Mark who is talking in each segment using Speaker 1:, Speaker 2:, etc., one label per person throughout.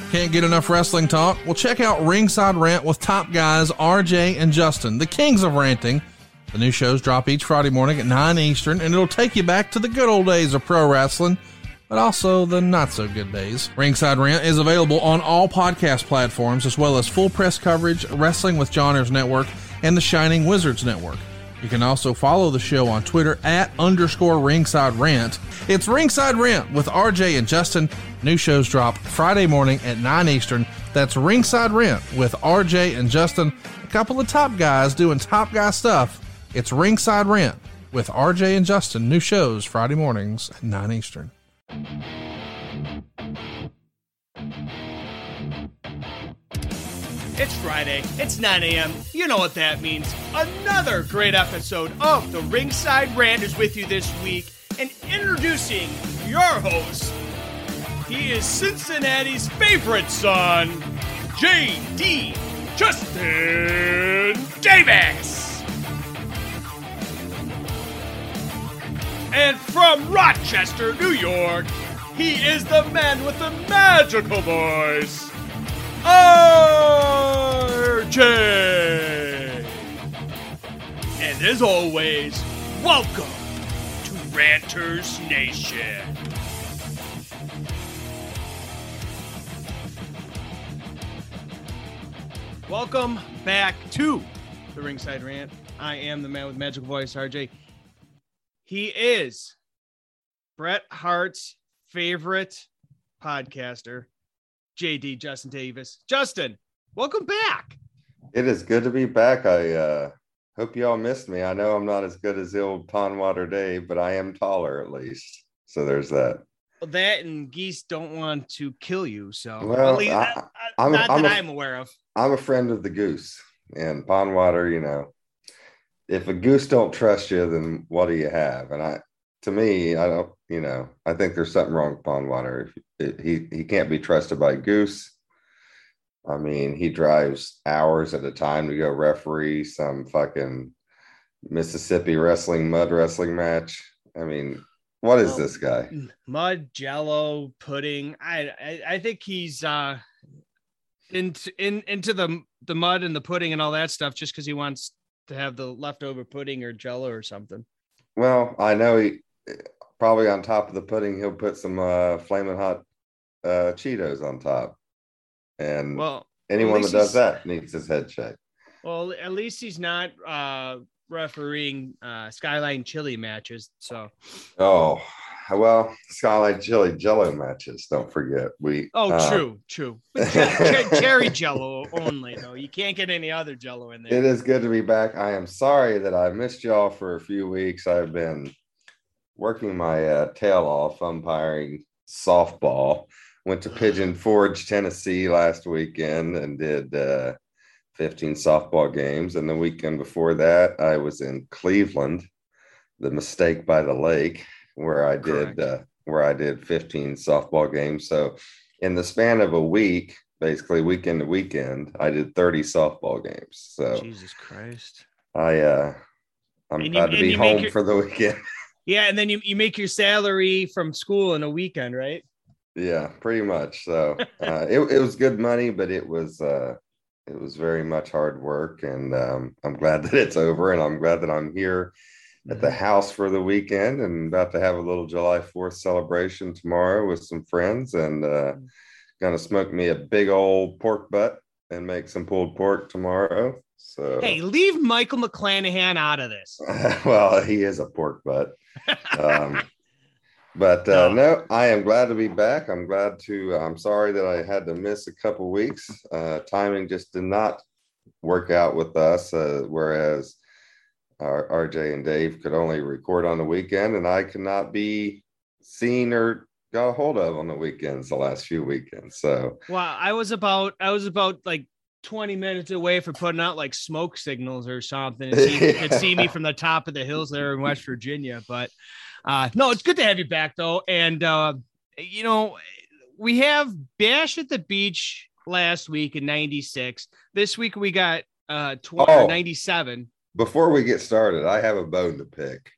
Speaker 1: Can't get enough wrestling talk? Well, check out Ringside Rant with top guys RJ and Justin, the kings of ranting. The new shows drop each Friday morning at 9 Eastern, and it'll take you back to the good old days of pro wrestling, but also the not-so-good days. Ringside Rant is available on all podcast platforms, as well as full press coverage, Wrestling with Johners Network, and the Shining Wizards Network. You can also follow the show on Twitter @_Ringside Rant. It's Ringside Rant with RJ and Justin. New shows drop Friday morning at 9 Eastern. That's Ringside Rant with RJ and Justin. A couple of top guys doing top guy stuff. It's Ringside Rant with RJ and Justin. New shows Friday mornings at 9 Eastern.
Speaker 2: It's Friday. It's 9 a.m. You know what that means. Another great episode of the Ringside Rant is with you this week. And introducing your host, he is Cincinnati's favorite son, J.D. Justin Davis. And from Rochester, New York, he is the man with the magical voice, RJ. And as always, welcome to Ranters Nation. Welcome back to the Ringside Rant. I am the man with magical voice, RJ. He is Bret Hart's favorite podcaster, JD Justin Davis. Justin, welcome back.
Speaker 3: It is good to be back. I hope you all missed me. I know I'm not as good as the old Pondwater Dave, but I am taller at least. So there's that.
Speaker 2: Well, that and geese don't want to kill you. So
Speaker 3: well,
Speaker 2: at least, I'm aware of.
Speaker 3: I'm a friend of the goose, and Pondwater, you know, if a goose don't trust you, then what do you have? And to me, I don't, you know, I think there's something wrong with Pondwater. He can't be trusted by Goose. I mean, he drives hours at a time to go referee some fucking Mississippi mud wrestling match. I mean, what is this guy?
Speaker 2: Mud, Jello, pudding. I think he's into the mud and the pudding and all that stuff just because he wants to have the leftover pudding or Jello or something.
Speaker 3: Well, I know he probably on top of the pudding he'll put some flaming hot Cheetos on top, and anyone that does that needs his head checked. Well,
Speaker 2: at least he's not refereeing Skyline Chili matches. So,
Speaker 3: Skyline Chili Jello matches. Don't forget
Speaker 2: true. But cherry Jello only though. You can't get any other Jello in there.
Speaker 3: It is good to be back. I am sorry that I missed y'all for a few weeks. I've been working my tail off umpiring softball. Went to Pigeon Forge, Tennessee last weekend and did 15 softball games. And the weekend before that, I was in Cleveland, the Mistake by the Lake, where I did 15 softball games. So in the span of a week, basically weekend to weekend, I did 30 softball games. So
Speaker 2: Jesus Christ.
Speaker 3: I'm glad to be home for the weekend.
Speaker 2: Yeah, and then you make your salary from school in a weekend, right?
Speaker 3: Yeah, pretty much. So it was good money, but it was very much hard work, and I'm glad that it's over, and I'm glad that I'm here at the house for the weekend and about to have a little July 4th celebration tomorrow with some friends, and gonna smoke me a big old pork butt and make some pulled pork tomorrow. So
Speaker 2: hey, leave Michael McClanahan out of this.
Speaker 3: Well, he is a pork butt. No, I am glad to be back. I'm sorry that I had to miss a couple weeks. Timing just did not work out with us, whereas our RJ and Dave could only record on the weekend, and I could not be seen or got a hold of on the weekends the last few weekends. So
Speaker 2: I was about like 20 minutes away for putting out like smoke signals or something. You could see me from the top of the hills there in West Virginia. But no, it's good to have you back though. And we have Bash at the Beach last week in 96. This week we got 97.
Speaker 3: Before we get started, I have a bone to pick.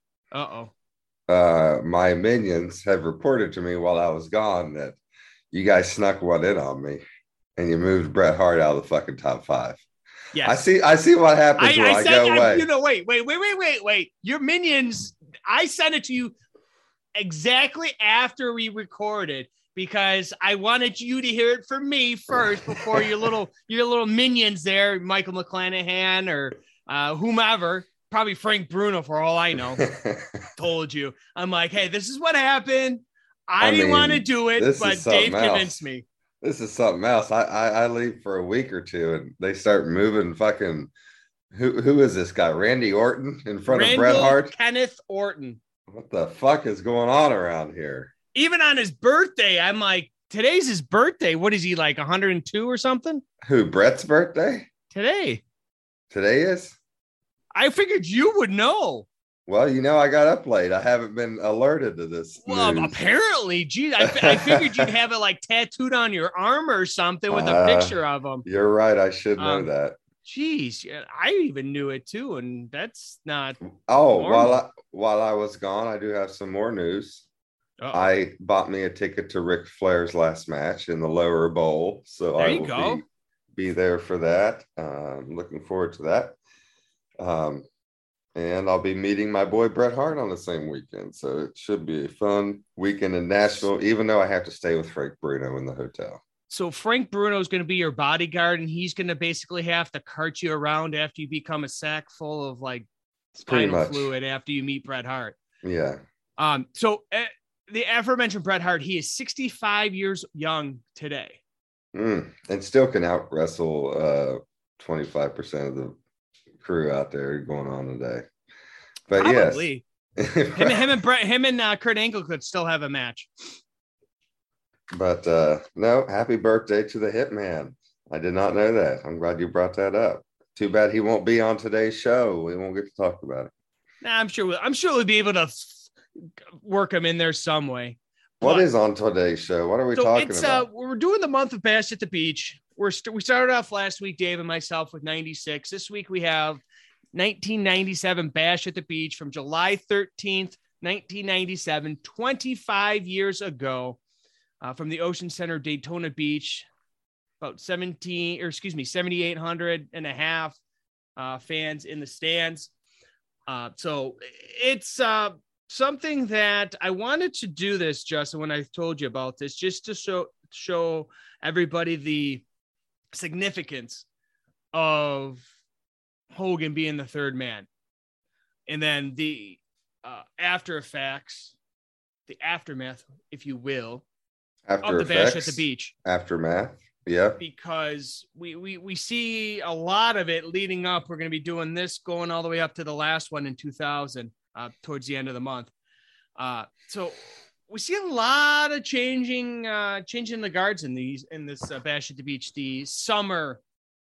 Speaker 3: My minions have reported to me while I was gone that you guys snuck one in on me. and you moved Bret Hart out of the fucking top 5.
Speaker 2: Yes.
Speaker 3: I see what happens when I go away.
Speaker 2: Wait. Your Minions, I sent it to you exactly after we recorded because I wanted you to hear it from me first before your little minions there, Michael McClanahan or whomever, probably Frank Bruno for all I know, told you. I'm like, hey, this is what happened. I didn't want to do it, but Dave convinced me.
Speaker 3: This is something else. I leave for a week or two and they start moving fucking who is this guy? Randy Orton in front of Bret Hart?
Speaker 2: Kenneth Orton.
Speaker 3: What the fuck is going on around here?
Speaker 2: Even on his birthday, I'm like, today's his birthday. What is he, like 102 or something?
Speaker 3: Who, Bret's birthday?
Speaker 2: Today
Speaker 3: is?
Speaker 2: I figured you would know.
Speaker 3: Well, I got up late. I haven't been alerted to this.
Speaker 2: Well,
Speaker 3: news.
Speaker 2: Apparently, geez, I figured you'd have it like tattooed on your arm or something with a picture of him.
Speaker 3: You're right. I should know that.
Speaker 2: Geez, I even knew it too, and that's not.
Speaker 3: Oh, while I was gone, I do have some more news.
Speaker 2: Uh-oh.
Speaker 3: I bought me a ticket to Ric Flair's last match in the lower bowl, so I will be there for that. Looking forward to that. And I'll be meeting my boy Bret Hart on the same weekend, so it should be a fun weekend in Nashville. Even though I have to stay with Frank Bruno in the hotel.
Speaker 2: So Frank Bruno is going to be your bodyguard, and he's going to basically have to cart you around after you become a sack full of like spinal fluid after you meet Bret Hart.
Speaker 3: Yeah.
Speaker 2: So the aforementioned Bret Hart, he is 65 years young today.
Speaker 3: And still can out wrestle 25% of the crew out there going on today. But
Speaker 2: probably.
Speaker 3: Yes.
Speaker 2: him and Kurt Angle could still have a match.
Speaker 3: But no, happy birthday to the Hitman. I did not know that. I'm glad you brought that up. Too bad he won't be on today's show. We won't get to talk about it.
Speaker 2: Nah, I'm sure we'll be able to work him in there some way.
Speaker 3: What is on today's show? What are we talking about?
Speaker 2: We're doing the month of Bash at the Beach. We started off last week, Dave and myself, with 96. This week we have 1997 Bash at the Beach from July 13th, 1997, 25 years ago. From the Ocean Center, Daytona Beach, about 7,800 and a half fans in the stands. So it's something that I wanted to do this, Justin, when I told you about this, just to show everybody the significance of Hogan being the third man. And then the after effects, the aftermath, if you will, of the Bash at the Beach.
Speaker 3: Aftermath, yeah. Because
Speaker 2: we see a lot of it leading up. We're going to be doing this going all the way up to the last one in 2000, towards the end of the month. So we see a lot of changing the guards in this Bash at the Beach, the summer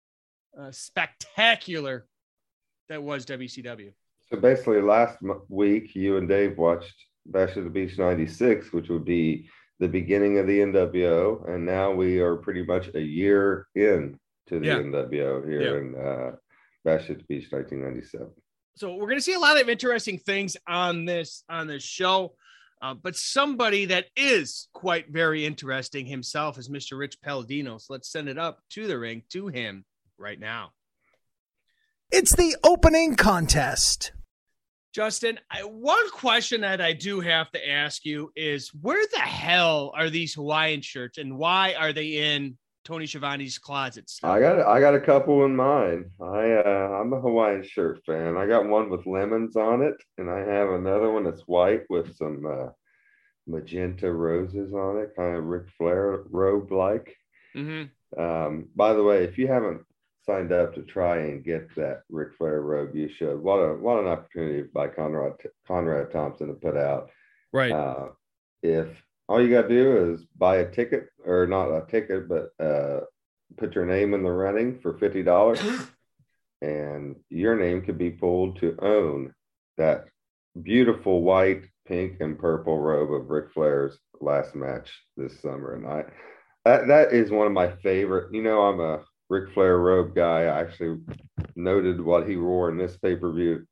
Speaker 2: spectacular that was WCW.
Speaker 3: So basically, last week you and Dave watched Bash at the Beach '96, which would be the beginning of the NWO, and now we are pretty much a year in to the NWO here in Bash at the Beach 1997.
Speaker 2: So we're going to see a lot of interesting things on this show, but somebody that is quite very interesting himself is Mr. Rich Palladino. So let's send it up to the ring to him right now.
Speaker 4: It's the opening contest.
Speaker 2: Justin, one question that I do have to ask you is, where the hell are these Hawaiian shirts, and why are they in Tony Schiavone's closets?
Speaker 3: I got a couple in mine. I'm a Hawaiian shirt fan. I got one with lemons on it, and I have another one that's white with some magenta roses on it, kind of Ric Flair robe like.
Speaker 2: Mm-hmm.
Speaker 3: By the way, if you haven't signed up to try and get that Ric Flair robe, you should. What an opportunity by Conrad Thompson to put out.
Speaker 2: Right.
Speaker 3: If all you got to do is buy a ticket, or not a ticket, but put your name in the running for $50, and your name could be pulled to own that beautiful white, pink, and purple robe of Ric Flair's last match this summer. And that is one of my favorite. I'm a Ric Flair robe guy. I actually noted what he wore in this pay-per-view.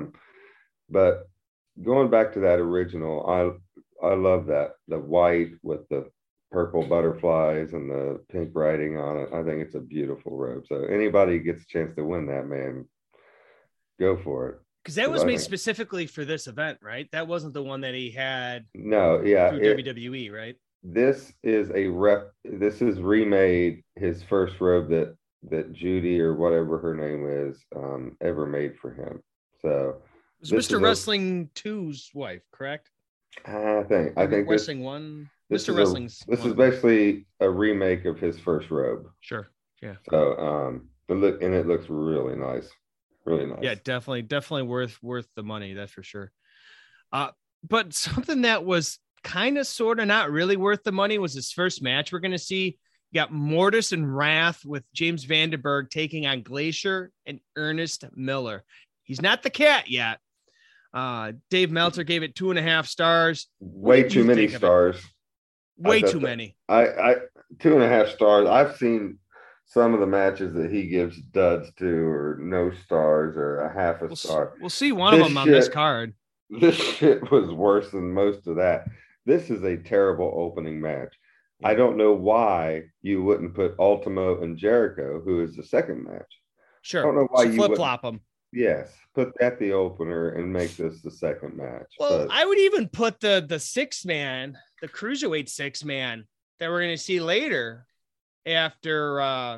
Speaker 3: But going back to that original, I love that, the white with the purple butterflies and the pink writing on it. I think it's a beautiful robe. So anybody gets a chance to win that, man, go for it.
Speaker 2: Because that was made specifically for this event, right? That wasn't the one that he had.
Speaker 3: No, yeah,
Speaker 2: through WWE, right?
Speaker 3: This is a rep. This is remade his first robe that Judy or whatever her name is ever made for him. So
Speaker 2: it was Mr. Wrestling 2's wife, correct?
Speaker 3: I think
Speaker 2: Wrestling One. Mr. Wrestling's.
Speaker 3: This is basically a remake of his first robe.
Speaker 2: Sure. Yeah.
Speaker 3: So it looks really nice. Really nice.
Speaker 2: Yeah, definitely worth the money, that's for sure. But something that was kind of sort of not really worth the money was his first match we're going to see. You got Mortis and Wrath with James Vandenberg taking on Glacier and Ernest Miller. He's not the cat yet. Dave Meltzer gave it 2.5 stars.
Speaker 3: Way too many stars.
Speaker 2: Way too many.
Speaker 3: I 2.5 stars. I've seen some of the matches that he gives duds to, or no stars, or a half a star.
Speaker 2: We'll see one of them on this card.
Speaker 3: This shit was worse than most of that. This is a terrible opening match. I don't know why you wouldn't put Ultimo and Jericho, who is the second match.
Speaker 2: Sure.
Speaker 3: I don't know why you
Speaker 2: flip flop them.
Speaker 3: Yes, put that the opener and make this the second match.
Speaker 2: Well, I would even put the 6-man, the cruiserweight 6-man that we're going to see later after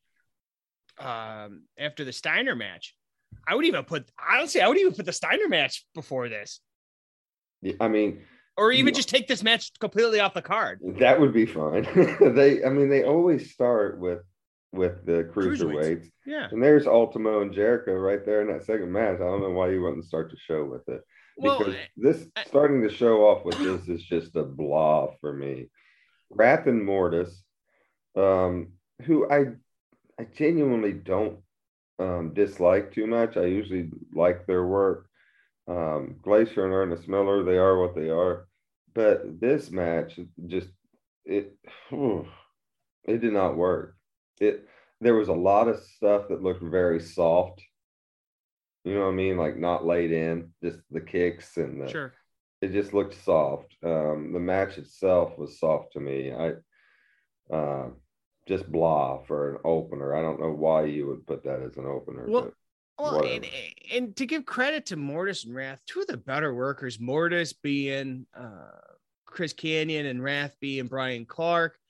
Speaker 2: the Steiner match. I would even put the Steiner match before this.
Speaker 3: Yeah, I mean,
Speaker 2: or even just take this match completely off the card.
Speaker 3: That would be fine. They always start with the cruiserweights.
Speaker 2: Yeah.
Speaker 3: And there's Ultimo and Jericho right there in that second match. I don't know why you wouldn't start the show with it. Because starting the show off with this is just a blah for me. Wrath and Mortis, who I genuinely don't dislike too much. I usually like their work. Glacier and Ernest Miller, they are what they are. But this match it did not work. There was a lot of stuff that looked very soft. You know what I mean? Like not laid in, just the kicks and
Speaker 2: sure.
Speaker 3: It just looked soft. The match itself was soft to me. Just blah for an opener. I don't know why you would put that as an opener.
Speaker 2: Well, and to give credit to Mortis and Wrath, two of the better workers, Mortis being Chris Kanyon and Wrath being Brian Clark.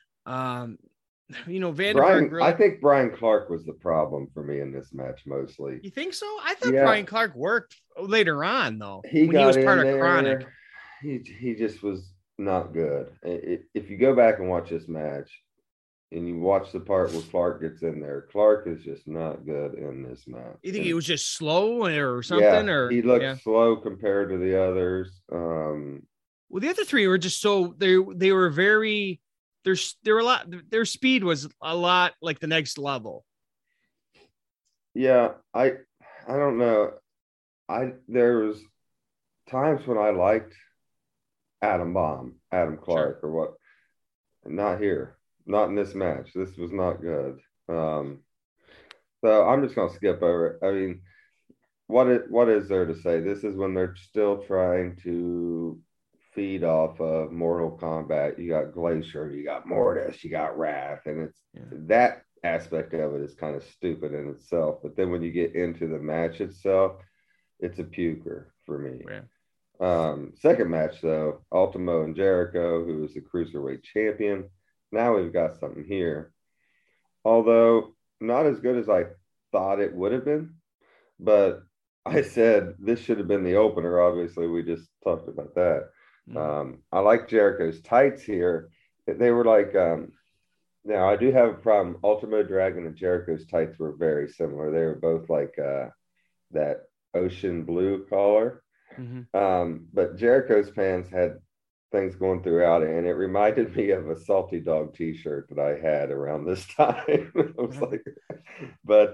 Speaker 2: Vandenberg.
Speaker 3: I think Brian Clark was the problem for me in this match mostly.
Speaker 2: You think so? I thought Brian Clark worked later on though.
Speaker 3: He was part of Chronic. He just was not good. If you go back and watch this match, and you watch the part where Clark gets in there, Clark is just not good in this match.
Speaker 2: You think he was just slow or something?
Speaker 3: Yeah,
Speaker 2: or
Speaker 3: he looked slow compared to the others.
Speaker 2: Well, the other three were just so they were very. Their speed was a lot like the next level.
Speaker 3: Yeah, I don't know. There was times when I liked Adam Clark, or what. Not here. Not in this match. This was not good. So I'm just gonna skip over it. I mean, what is there to say? This is when they're still trying to feed off of Mortal Kombat. You got Glacier, you got Mortis, you got Wrath, and that aspect of it is kind of stupid in itself. But then when you get into the match itself, it's a puker for me.
Speaker 2: Yeah.
Speaker 3: Second match though, Ultimo and Jericho, who is the cruiserweight champion. Now we've got something here. Although not as good as I thought it would have been, but I said this should have been the opener. Obviously, we just talked about that. I like Jericho's tights here. They were like, now I do have a problem. Ultimo Dragon and Jericho's tights were very similar. They were both like that ocean blue color.
Speaker 2: Mm-hmm.
Speaker 3: But Jericho's pants had things going throughout it, and it reminded me of a Salty Dog t-shirt that I had around this time. I was like, but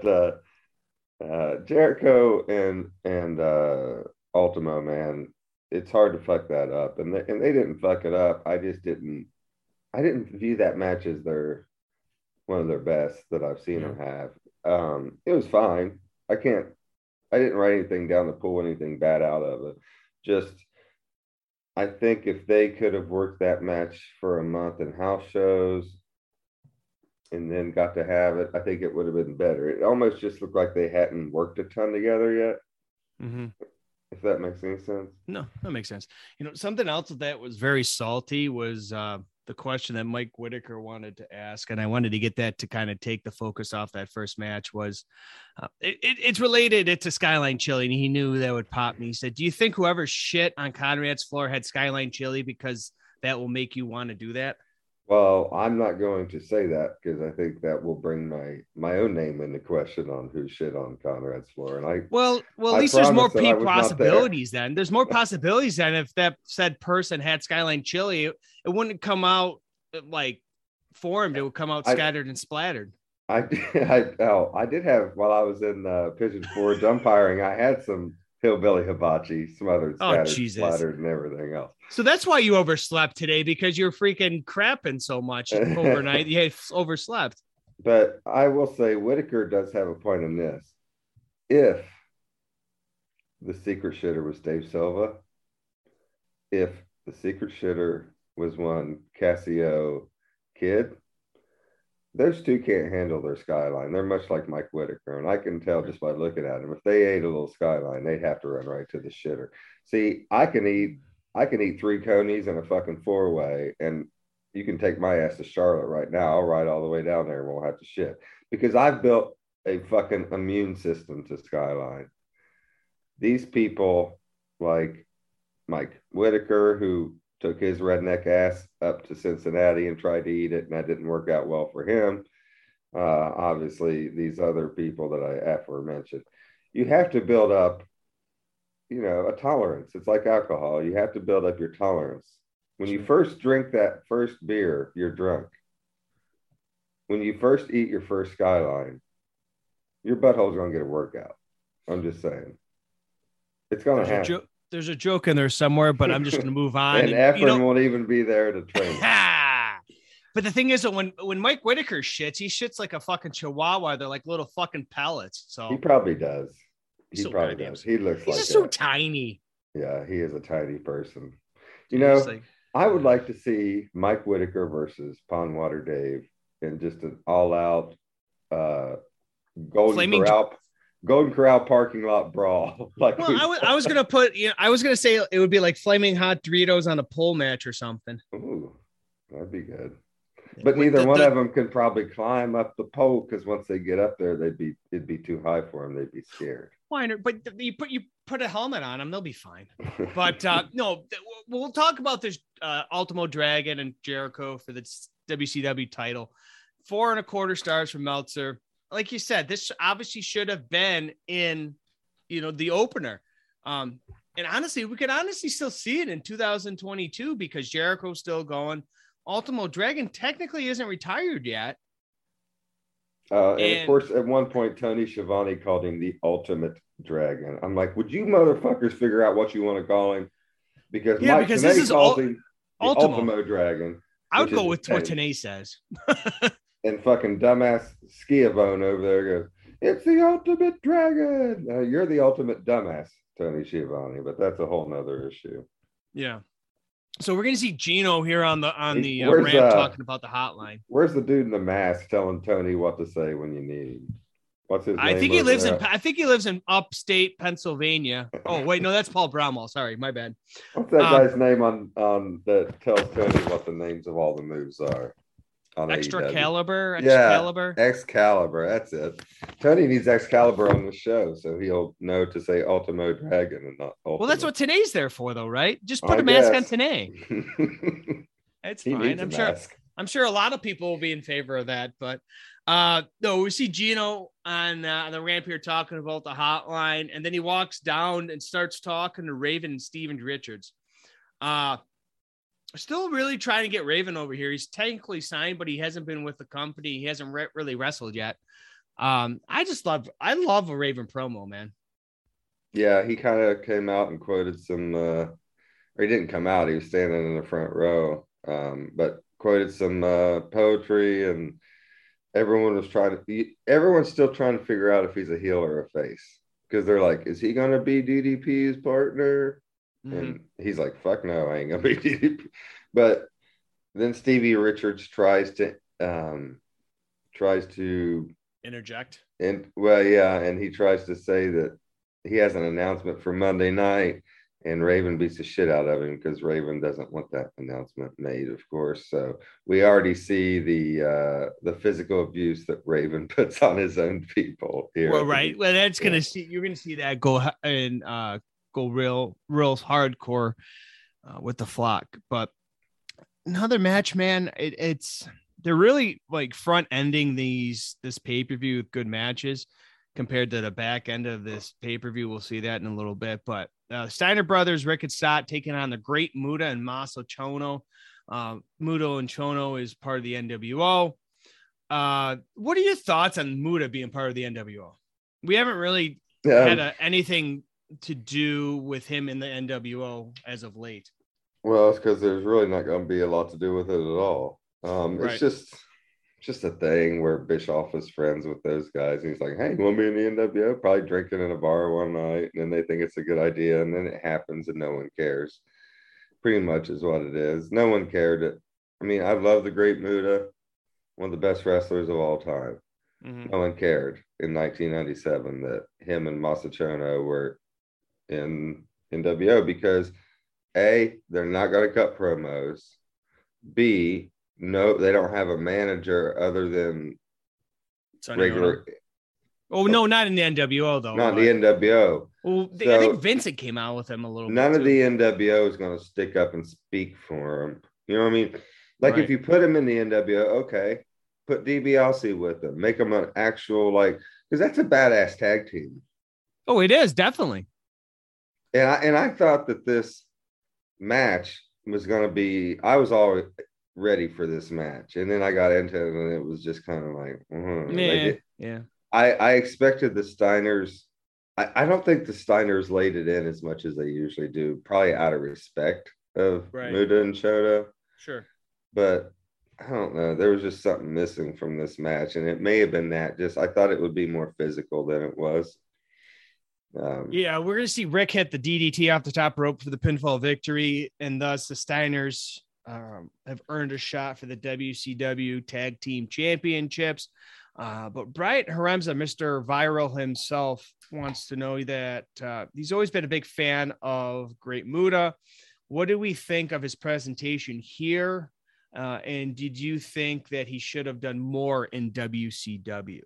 Speaker 3: Jericho and Ultimo, man, it's hard to fuck that up, and they didn't fuck it up. I didn't view that match as one of their best that I've seen them have. It was fine. I didn't write anything down to pull anything bad out of it. Just I think if they could have worked that match for a month in house shows and then got to have it, I think it would have been better. It almost just looked like they hadn't worked a ton together yet.
Speaker 2: Mm-hmm.
Speaker 3: If that makes any sense.
Speaker 2: No, that makes sense. Something else that was very salty was the question that Mike Whitaker wanted to ask, and I wanted to get that to kind of take the focus off that first match. Was it's related to Skyline Chili, and he knew that would pop me. He said, "Do you think whoever shit on Conrad's floor had Skyline Chili because that will make you want to do that?"
Speaker 3: Well, I'm not going to say that because I think that will bring my own name into question on who shit on Conrad's floor. And
Speaker 2: at least there's more possibilities then. There's more possibilities then if that said person had Skyline Chili, it wouldn't come out like formed. It would come out scattered and splattered.
Speaker 3: I did have, while I was in Pigeon Forge umpiring, I had some hillbilly hibachi, smothered, scattered, splattered, and everything else.
Speaker 2: So that's why you overslept today, because you're freaking crapping so much overnight. You overslept.
Speaker 3: But I will say Whitaker does have a point in this. If the secret shitter was Dave Silva, if the secret shitter was one Cassio Kid, those two can't handle their Skyline. They're much like Mike Whitaker, and I can tell just by looking at them. If they ate a little Skyline, they'd have to run right to the shitter. See, I can eat 3 conies and a fucking 4-way, and you can take my ass to Charlotte right now. I'll ride all the way down there and won't have to shit because I've built a fucking immune system to Skyline. These people like Mike Whitaker, who took his redneck ass up to Cincinnati and tried to eat it, and that didn't work out well for him. Obviously, these other people that I aforementioned, you have to build up, a tolerance. It's like alcohol. You have to build up your tolerance. When you first drink that first beer, you're drunk. When you first eat your first Skyline, your butthole's going to get a workout. I'm just saying. It's going to happen.
Speaker 2: There's a joke in there somewhere, but I'm just going to move on.
Speaker 3: And Efren won't even be there to train.
Speaker 2: But the thing is that when Mike Whitaker shits, he shits like a fucking chihuahua. They're like little fucking pellets. So
Speaker 3: he probably does. He
Speaker 2: so
Speaker 3: probably does. He looks
Speaker 2: he's
Speaker 3: like
Speaker 2: just so tiny.
Speaker 3: Yeah, he is a tiny person. I would like to see Mike Whitaker versus Pondwater Dave in just an all-out Golden Corral parking lot brawl.
Speaker 2: I was gonna say it would be like flaming hot Doritos on a pole match or something.
Speaker 3: Ooh, that'd be good. But neither one of them could probably climb up the pole because once they get up there, it'd be too high for them. They'd be scared.
Speaker 2: Why? But you put a helmet on them, they'll be fine. But no, we'll talk about this Ultimo Dragon and Jericho for the WCW title. 4.25 stars from Meltzer. Like you said, this obviously should have been in, the opener. And honestly, we could still see it in 2022 because Jericho's still going. Ultimo Dragon technically isn't retired yet.
Speaker 3: And of course, at one point, Tony Schiavone called him the Ultimate Dragon. I'm like, would you motherfuckers figure out what you want to call him? Because Mike
Speaker 2: because this is
Speaker 3: calls him the Ultimo Dragon.
Speaker 2: I would go with what Tenay says.
Speaker 3: And fucking dumbass Schiavone over there goes, it's the Ultimate Dragon. You're the ultimate dumbass, Tony Schiavone, but that's a whole nother issue.
Speaker 2: Yeah. So we're going to see Gino here on the ramp talking about the hotline.
Speaker 3: Where's the dude in the mask telling Tony what to say when you need him? What's his name?
Speaker 2: I think he lives in upstate Pennsylvania. Oh, wait, no, that's Paul Bromwell. Sorry, my bad.
Speaker 3: What's that guy's name on that tells Tony what the names of all the moves are?
Speaker 2: Excalibur.
Speaker 3: Excalibur. That's it. Tony needs Excalibur on the show, so he'll know to say Ultimo Dragon and not Ultimate.
Speaker 2: Well, that's what Tenay's there for, though, right? Just put a mask on Tenay. It's fine. I'm sure a lot of people will be in favor of that, but no, we see Gino on the ramp here talking about the hotline, and then he walks down and starts talking to Raven and Steven Richards. Still really trying to get Raven over here. He's technically signed, but he hasn't been with the company. He hasn't really wrestled yet. I love a Raven promo, man.
Speaker 3: Yeah, he kind of came out and quoted some, or he didn't come out. He was standing in the front row, but quoted some poetry, and everyone's still trying to figure out if he's a heel or a face, because they're like, is he going to be DDP's partner? And he's like, fuck no, I ain't gonna be DDP. But then Stevie Richards tries to
Speaker 2: interject.
Speaker 3: And well, yeah, and he tries to say that he has an announcement for Monday night, and Raven beats the shit out of him because Raven doesn't want that announcement made, of course. So we already see the physical abuse that Raven puts on his own people here.
Speaker 2: Well, right. Well, that's gonna see, you're gonna see that go and go real hardcore with the Flock. But another match, man, they're really like front ending this pay-per-view with good matches compared to the back end of this pay-per-view. We'll see that in a little bit, but Steiner brothers, Rick and Stott taking on the Great Muta and Masa Chono. Muta and Chono is part of the NWO. What are your thoughts on Muta being part of the NWO? We haven't really had anything to do with him in the NWO as of late.
Speaker 3: Well, it's because there's really not going to be a lot to do with it at all.
Speaker 2: Right.
Speaker 3: It's just a thing where Bischoff is friends with those guys. And he's like, hey, you want to be in the NWO? Probably drinking in a bar one night. And then they think it's a good idea. And then it happens and no one cares. Pretty much is what it is. No one cared. I mean, I love the Great Muta, one of the best wrestlers of all time. Mm-hmm. No one cared in 1997 that him and Masa Chono were in NWO because A, they're not going to cut promos. B, no, they don't have a manager other than regular.
Speaker 2: Oh, no, not in the NWO, though.
Speaker 3: Not in the NWO.
Speaker 2: Well, I think Vincent came out with him a little bit.
Speaker 3: None of the NWO is going to stick up and speak for him. You know what I mean? Like, if you put him in the NWO, okay, put DiBiase with him. Make him an actual, like, because that's a badass tag team.
Speaker 2: Oh, it is, definitely.
Speaker 3: And I thought that this match was going to be, I was always ready for this match, and then I got into it and it was just kind of like I expected the Steiners. I don't think the Steiners laid it in as much as they usually do, probably out of respect of Muta and Chono.
Speaker 2: Sure.
Speaker 3: But I don't know, there was just something missing from this match, and it may have been that just I thought it would be more physical than it was.
Speaker 2: We're going to see Rick hit the DDT off the top rope for the pinfall victory, and thus the Steiners have earned a shot for the WCW Tag Team Championships. But Bryant Haremza, Mr. Viral himself, wants to know that he's always been a big fan of Great Muta. What do we think of his presentation here? And did you think that he should have done more in WCW?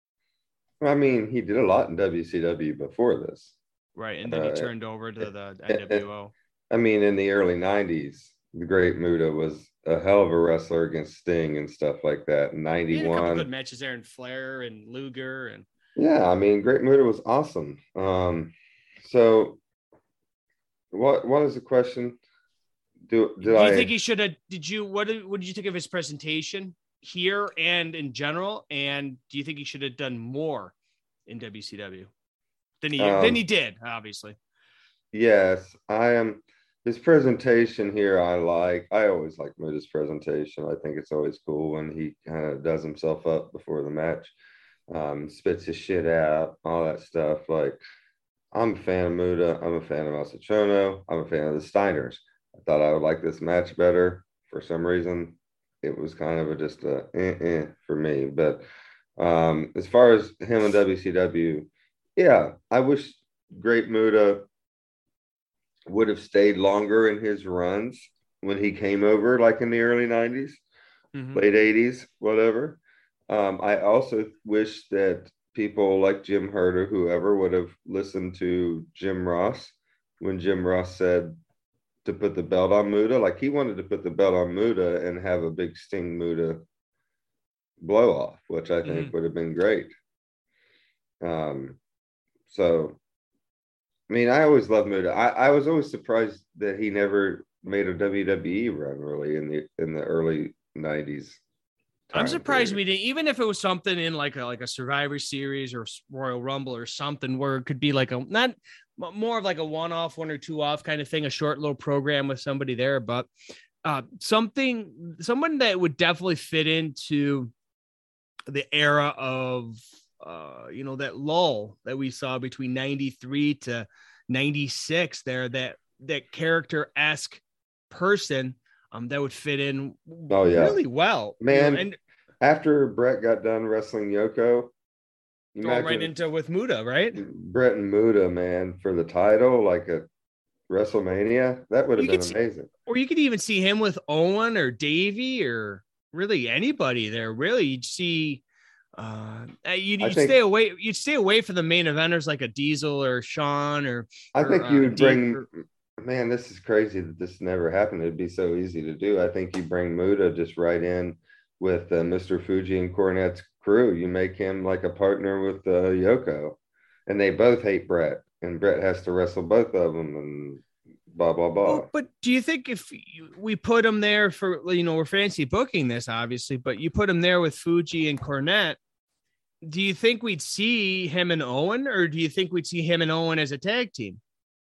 Speaker 3: I mean, he did a lot in WCW before this.
Speaker 2: Right, and then he turned over to the NWO.
Speaker 3: I mean, in the early 90s, the Great Muta was a hell of a wrestler against Sting and stuff like that. 91. He had a couple
Speaker 2: good matches there, and Flair and Luger. And
Speaker 3: yeah, I mean, Great Muta was awesome. So what is the question? Do you
Speaker 2: think he should have? What did you think of his presentation here and in general? And do you think he should have done more in WCW than he did? Obviously,
Speaker 3: yes, I am. His presentation here, I always like Muta's presentation. I think it's always cool when he kind of does himself up before the match, spits his shit out, all that stuff. Like, I'm a fan of Muta. I'm a fan of Masa Chono. I'm a fan of the Steiners. I thought I would like this match better. For some reason, it was kind of just a for me. But as far as him and WCW, yeah, I wish Great Muta would have stayed longer in his runs when he came over, like in the early 90s, late 80s, whatever. I also wish that people like Jim Hurt or whoever would have listened to Jim Ross when Jim Ross said to put the belt on Muta. Like, he wanted to put the belt on Muta and have a big Sting Muta blow off, which I think would have been great. So, I mean, I always loved Muta. I was always surprised that he never made a WWE run really in the early 90s.
Speaker 2: I'm surprised we didn't, even if it was something in like a Survivor Series or Royal Rumble or something where it could be like not more of like a one-off, 1 or 2 off kind of thing, a short little program with somebody there, but someone that would definitely fit into the era of that lull that we saw between 93 to 96 there, that that character-esque person that would fit in
Speaker 3: really
Speaker 2: well.
Speaker 3: Man,
Speaker 2: and
Speaker 3: after Brett got done wrestling Yoko,
Speaker 2: going right into with Muta, right?
Speaker 3: Brett and Muta, man, for the title, like at WrestleMania, that would have been amazing.
Speaker 2: Or you could even see him with Owen or Davey or really anybody there. Really, you'd see. You'd stay away. You'd stay away from the main eventers like a Diesel or Sean or.
Speaker 3: I think you would bring. Man, this is crazy that this never happened. It'd be so easy to do. I think you bring Muta just right in with Mr. Fuji and Cornette's crew. You make him like a partner with Yoko, and they both hate Brett, and Brett has to wrestle both of them, and blah blah blah.
Speaker 2: Well, but do you think if we put him there for, we're fancy booking this obviously, but you put him there with Fuji and Cornette, do you think we'd see him and Owen, or do you think we'd see him and Owen as a tag team?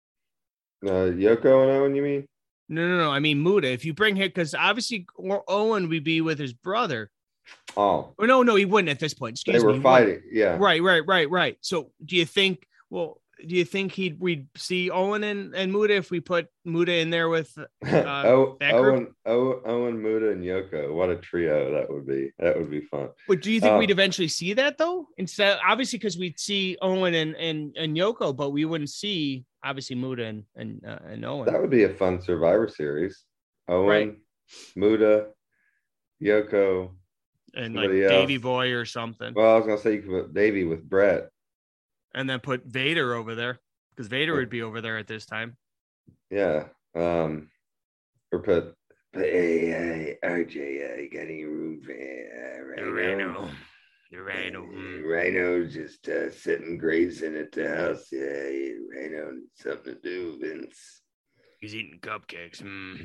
Speaker 3: Yoko and Owen, you mean?
Speaker 2: No. I mean Muta. If you bring him, because obviously Owen would be with his brother.
Speaker 3: Oh,
Speaker 2: or no, he wouldn't at this point.
Speaker 3: Excuse me. They were fighting. Yeah.
Speaker 2: Right. So do you think? Well, do you think we'd see Owen and Muta if we put Muta in there with
Speaker 3: Owen, Muta, and Yoko? What a trio that would be. That would be fun.
Speaker 2: But do you think we'd eventually see that though? Instead, obviously, because we'd see Owen and Yoko, but we wouldn't see obviously Muta and Owen.
Speaker 3: That would be a fun Survivor Series. Owen, Muta, Yoko,
Speaker 2: and like Davey Boy or something.
Speaker 3: Well, I was gonna say you could put Davey with Brett.
Speaker 2: And then put Vader over there, because Vader would be over there at this time.
Speaker 3: Yeah. Or put hey, RJ, got any room for
Speaker 2: Rhino? The Rhino.
Speaker 3: Rhino's just sitting grazing at the house. Yeah, Rhino needs something to do, Vince.
Speaker 2: He's eating cupcakes.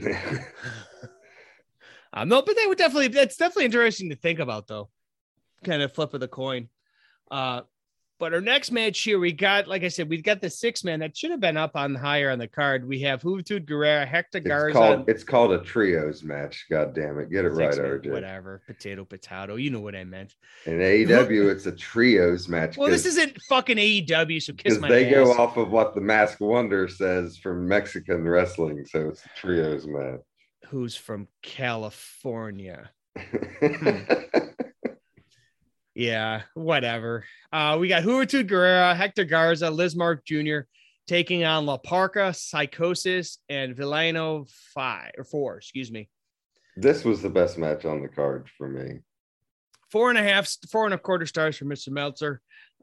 Speaker 2: No, but that's definitely interesting to think about, though. Kind of flip of the coin. But our next match here, we got, like I said, we've got the 6-man that should have been up on higher on the card. We have Juventud Guerrera, Hector Garza.
Speaker 3: It's called a trios match. God damn it. Get it right, RJ.
Speaker 2: Whatever. Potato. You know what I meant.
Speaker 3: In AEW, it's a trios match.
Speaker 2: Well, this isn't fucking AEW, so kiss my ass.
Speaker 3: They go off of what the Masked Wonder says from Mexican wrestling, so it's a trios match.
Speaker 2: Who's from California? Yeah, whatever. We got Juventud Guerrera, Hector Garza, Liz Mark Jr. taking on La Parca, Psychosis, and Villano 4. Excuse me.
Speaker 3: This was the best match on the card for me.
Speaker 2: 4.25 stars for Mr. Meltzer.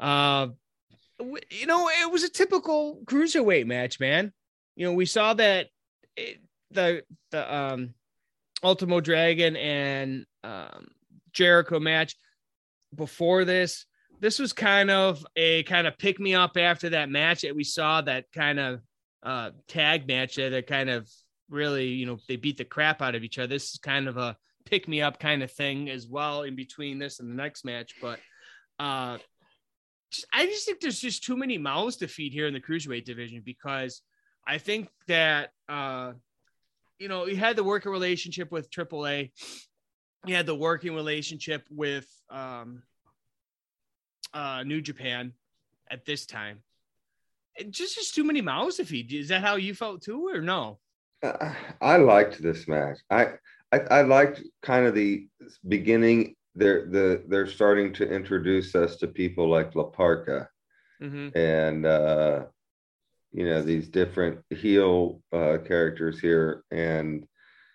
Speaker 2: It was a typical cruiserweight match, man. We saw that the Ultimo Dragon and Jericho match. Before this was kind of pick me up after that match that we saw, that kind of tag match that kind of really, they beat the crap out of each other. This is kind of a pick me up kind of thing as well in between this and the next match. But I just think there's just too many mouths to feed here in the cruiserweight division, because I think that, you had the working relationship with AAA. You had the working relationship with New Japan at this time. It just too many mouths to feed. Is that how you felt too, or no?
Speaker 3: I liked this match. I liked kind of the beginning. They're starting to introduce us to people like La Parca, and these different heel characters here, and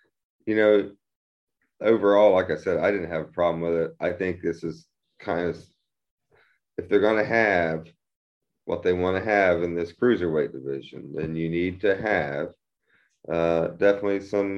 Speaker 3: overall, like I said, I didn't have a problem with it. I think this is kind of, if they're going to have what they want to have in this cruiserweight division, then you need to have definitely some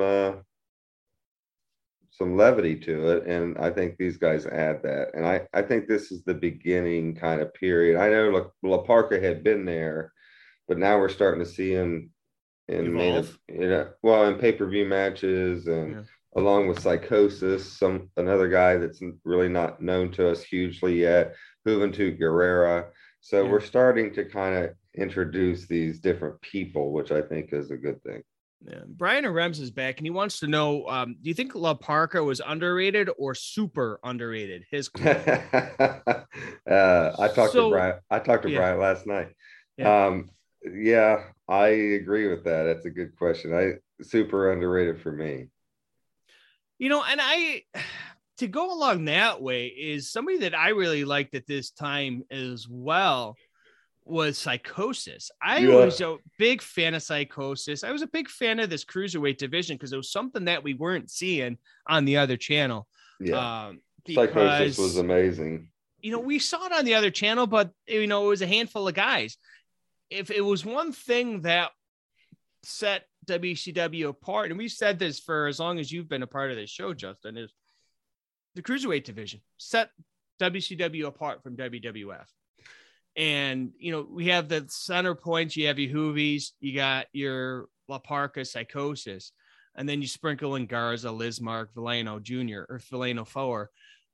Speaker 3: levity to it. And I think these guys add that. And I think this is the beginning kind of period. I know La Parca had been there, but now we're starting to see him in pay-per-view matches and along with Psychosis, another guy that's really not known to us hugely yet, Juventud Guerrera. So we're starting to kind of introduce these different people, which I think is a good thing.
Speaker 2: Yeah. Brian Arems is back, and he wants to know, do you think La Parca was underrated or super underrated? His
Speaker 3: I talked to Brian last night. Yeah. Yeah, I agree with that. That's a good question. Super underrated for me.
Speaker 2: And to go along that way is somebody that I really liked at this time as well was Psychosis. I
Speaker 3: Yeah.
Speaker 2: was a big fan of Psychosis. I was a big fan of this cruiserweight division because it was something that we weren't seeing on the other channel.
Speaker 3: Yeah. Psychosis was
Speaker 2: Because,
Speaker 3: amazing.
Speaker 2: we saw it on the other channel, but, it was a handful of guys. If it was one thing that set WCW apart, and we've said this for as long as you've been a part of this show, Justin, is the cruiserweight division set WCW apart from WWF. And, we have the center points. You have your Hoovies, you got your La Parka, Psychosis, and then you sprinkle in Garza, Lismark, Villano Jr. or Villano 4.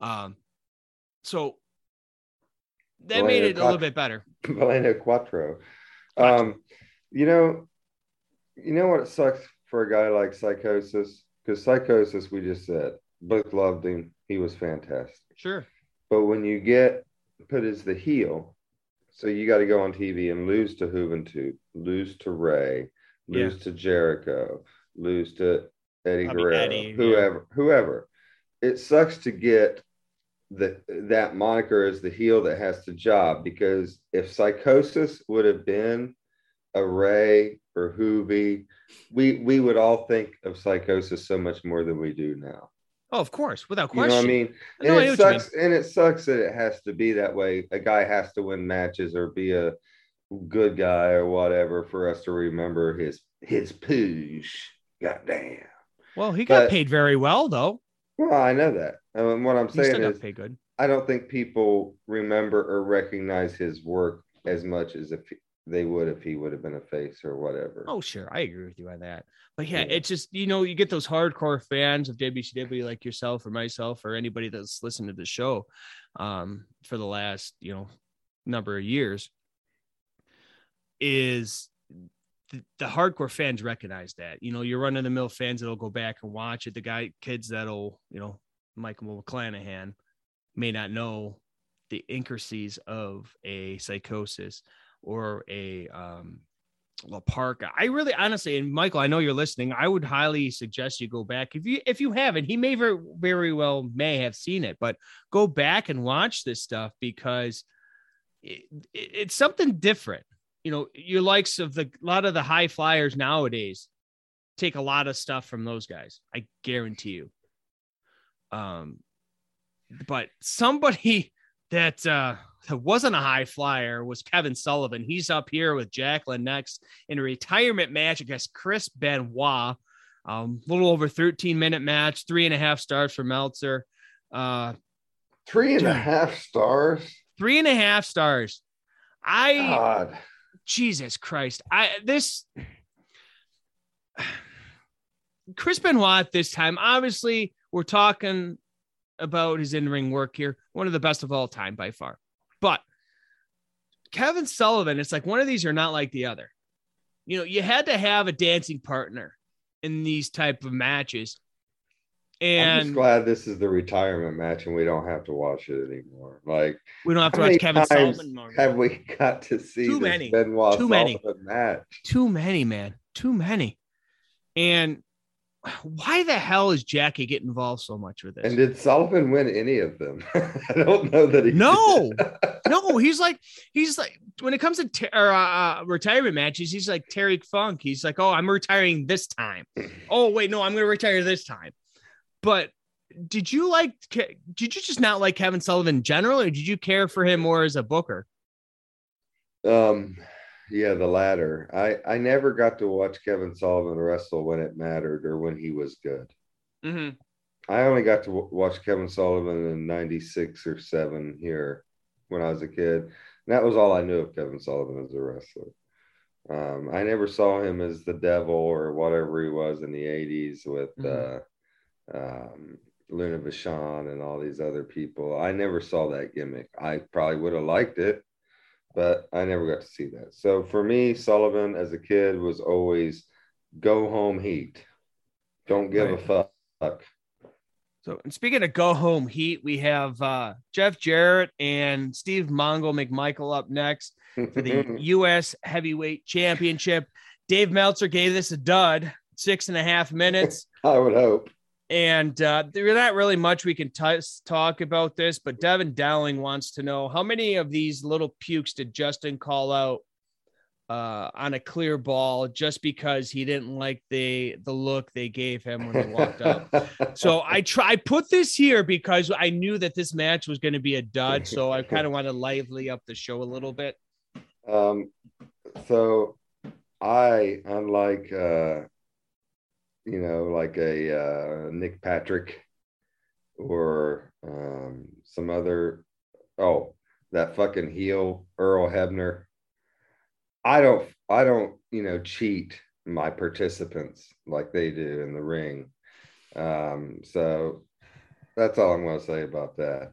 Speaker 2: So that made it a little bit better.
Speaker 3: Villano Quattro. You know what, it sucks for a guy like Psychosis, because Psychosis, we just said, both loved him. He was fantastic.
Speaker 2: Sure.
Speaker 3: But when you get put as the heel, so you got to go on TV and lose to Juventud, lose to Ray, lose to Jericho, lose to Eddie Guerrero, whoever. It sucks to get that moniker as the heel that has the job, because if Psychosis would have been a Ray or Hoovy, we would all think of Psychosis so much more than we do now.
Speaker 2: Oh, of course, without question.
Speaker 3: You know what I mean? And it sucks that it has to be that way. A guy has to win matches or be a good guy or whatever for us to remember his push. Goddamn.
Speaker 2: Well, he got paid very well, though.
Speaker 3: Well, I know that. What I'm saying is,
Speaker 2: paid good.
Speaker 3: I don't think people remember or recognize his work as much as if they would if he would have been a face or whatever.
Speaker 2: Oh, sure. I agree with you on that. But yeah, it's just, you get those hardcore fans of WCW like yourself or myself or anybody that's listened to the show for the last, number of years, is the hardcore fans recognize that. Your run-of-the-mill fans that'll go back and watch it. The kids that'll, Michael McClanahan may not know the intricacies of a Psychosis or a La Parka. I really, honestly, and Michael, I know you're listening, I would highly suggest you go back. If you haven't, he may very well may have seen it, but go back and watch this stuff, because it's something different. Your likes of a lot of the high flyers nowadays take a lot of stuff from those guys. I guarantee you. But somebody that wasn't a high flyer was Kevin Sullivan. He's up here with Jacqueline next in a retirement match against Chris Benoit. A little over 13-minute match, 3.5 stars for Meltzer.
Speaker 3: 3.5 stars?
Speaker 2: 3.5 stars.
Speaker 3: God.
Speaker 2: Jesus Christ. Chris Benoit this time, obviously, we're talking about his in-ring work here. One of the best of all time by far. But Kevin Sullivan, it's like one of these are not like the other. You had to have a dancing partner in these type of matches. And
Speaker 3: I'm just glad this is the retirement match and we don't have to watch it anymore. Like,
Speaker 2: we don't have to watch Kevin Sullivan more.
Speaker 3: Have we got to see
Speaker 2: Too
Speaker 3: this
Speaker 2: many.
Speaker 3: Benoit
Speaker 2: Too many.
Speaker 3: Sullivan match?
Speaker 2: Too many, man. Too many. And why the hell is Jackie getting involved so much with this?
Speaker 3: And did Sullivan win any of them? I don't know that he
Speaker 2: No. He's like when it comes to retirement matches, he's like Terry Funk. He's like, oh, I'm retiring this time. Oh, wait, no, I'm going to retire this time. But did you just not like Kevin Sullivan in general, or did you care for him more as a booker?
Speaker 3: Yeah, the latter. I never got to watch Kevin Sullivan wrestle when it mattered or when he was good.
Speaker 2: Mm-hmm.
Speaker 3: I only got to watch Kevin Sullivan in 96 or 7 here when I was a kid. And that was all I knew of Kevin Sullivan as a wrestler. I never saw him as the devil or whatever he was in the 80s with Luna Vachon and all these other people. I never saw that gimmick. I probably would have liked it, but I never got to see that. So for me, Sullivan as a kid was always go home heat. Don't give a fuck.
Speaker 2: So, and speaking of go home heat, we have Jeff Jarrett and Steve Mongo McMichael up next for the U.S. Heavyweight Championship. Dave Meltzer gave this a dud, 6.5 minutes.
Speaker 3: I would hope.
Speaker 2: And there's not really much we can talk about this, but Devin Dowling wants to know how many of these little pukes did Justin call out on a clear ball just because he didn't like the look they gave him when they walked up. So I put this here because I knew that this match was going to be a dud. So I kind of want to lively up the show a little bit.
Speaker 3: So I, unlike, like a Nick Patrick or some other, that fucking heel Earl Hebner. I don't, cheat my participants like they do in the ring. So that's all I'm going to say about that.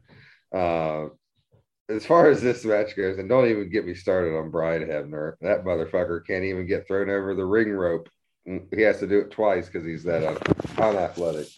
Speaker 3: As far as this match goes, and don't even get me started on Brian Hebner. That motherfucker can't even get thrown over the ring rope. He has to do it twice because he's that unathletic.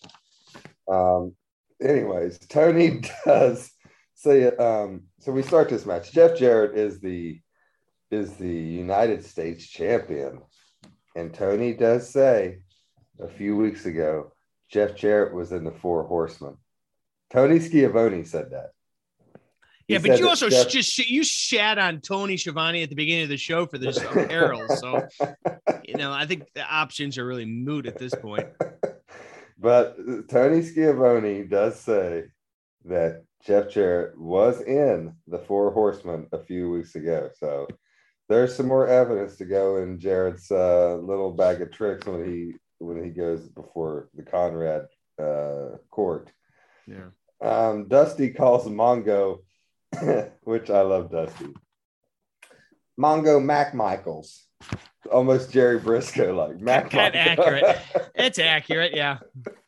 Speaker 3: Anyways, Tony does say, so we start this match. Jeff Jarrett is the United States champion. And Tony does say a few weeks ago, Jeff Jarrett was in the Four Horsemen. Tony Schiavone said that.
Speaker 2: Yeah, but you also you shat on Tony Schiavone at the beginning of the show for this apparel. So, I think the options are really moot at this point.
Speaker 3: But Tony Schiavone does say that Jeff Jarrett was in the Four Horsemen a few weeks ago. So there's some more evidence to go in Jarrett's little bag of tricks when he goes before the Conrad court.
Speaker 2: Yeah.
Speaker 3: Dusty calls Mongo, which I love Dusty. Mongo Mac Michaels. Almost Jerry Briscoe like. Mac
Speaker 2: kind of accurate. It's accurate, yeah.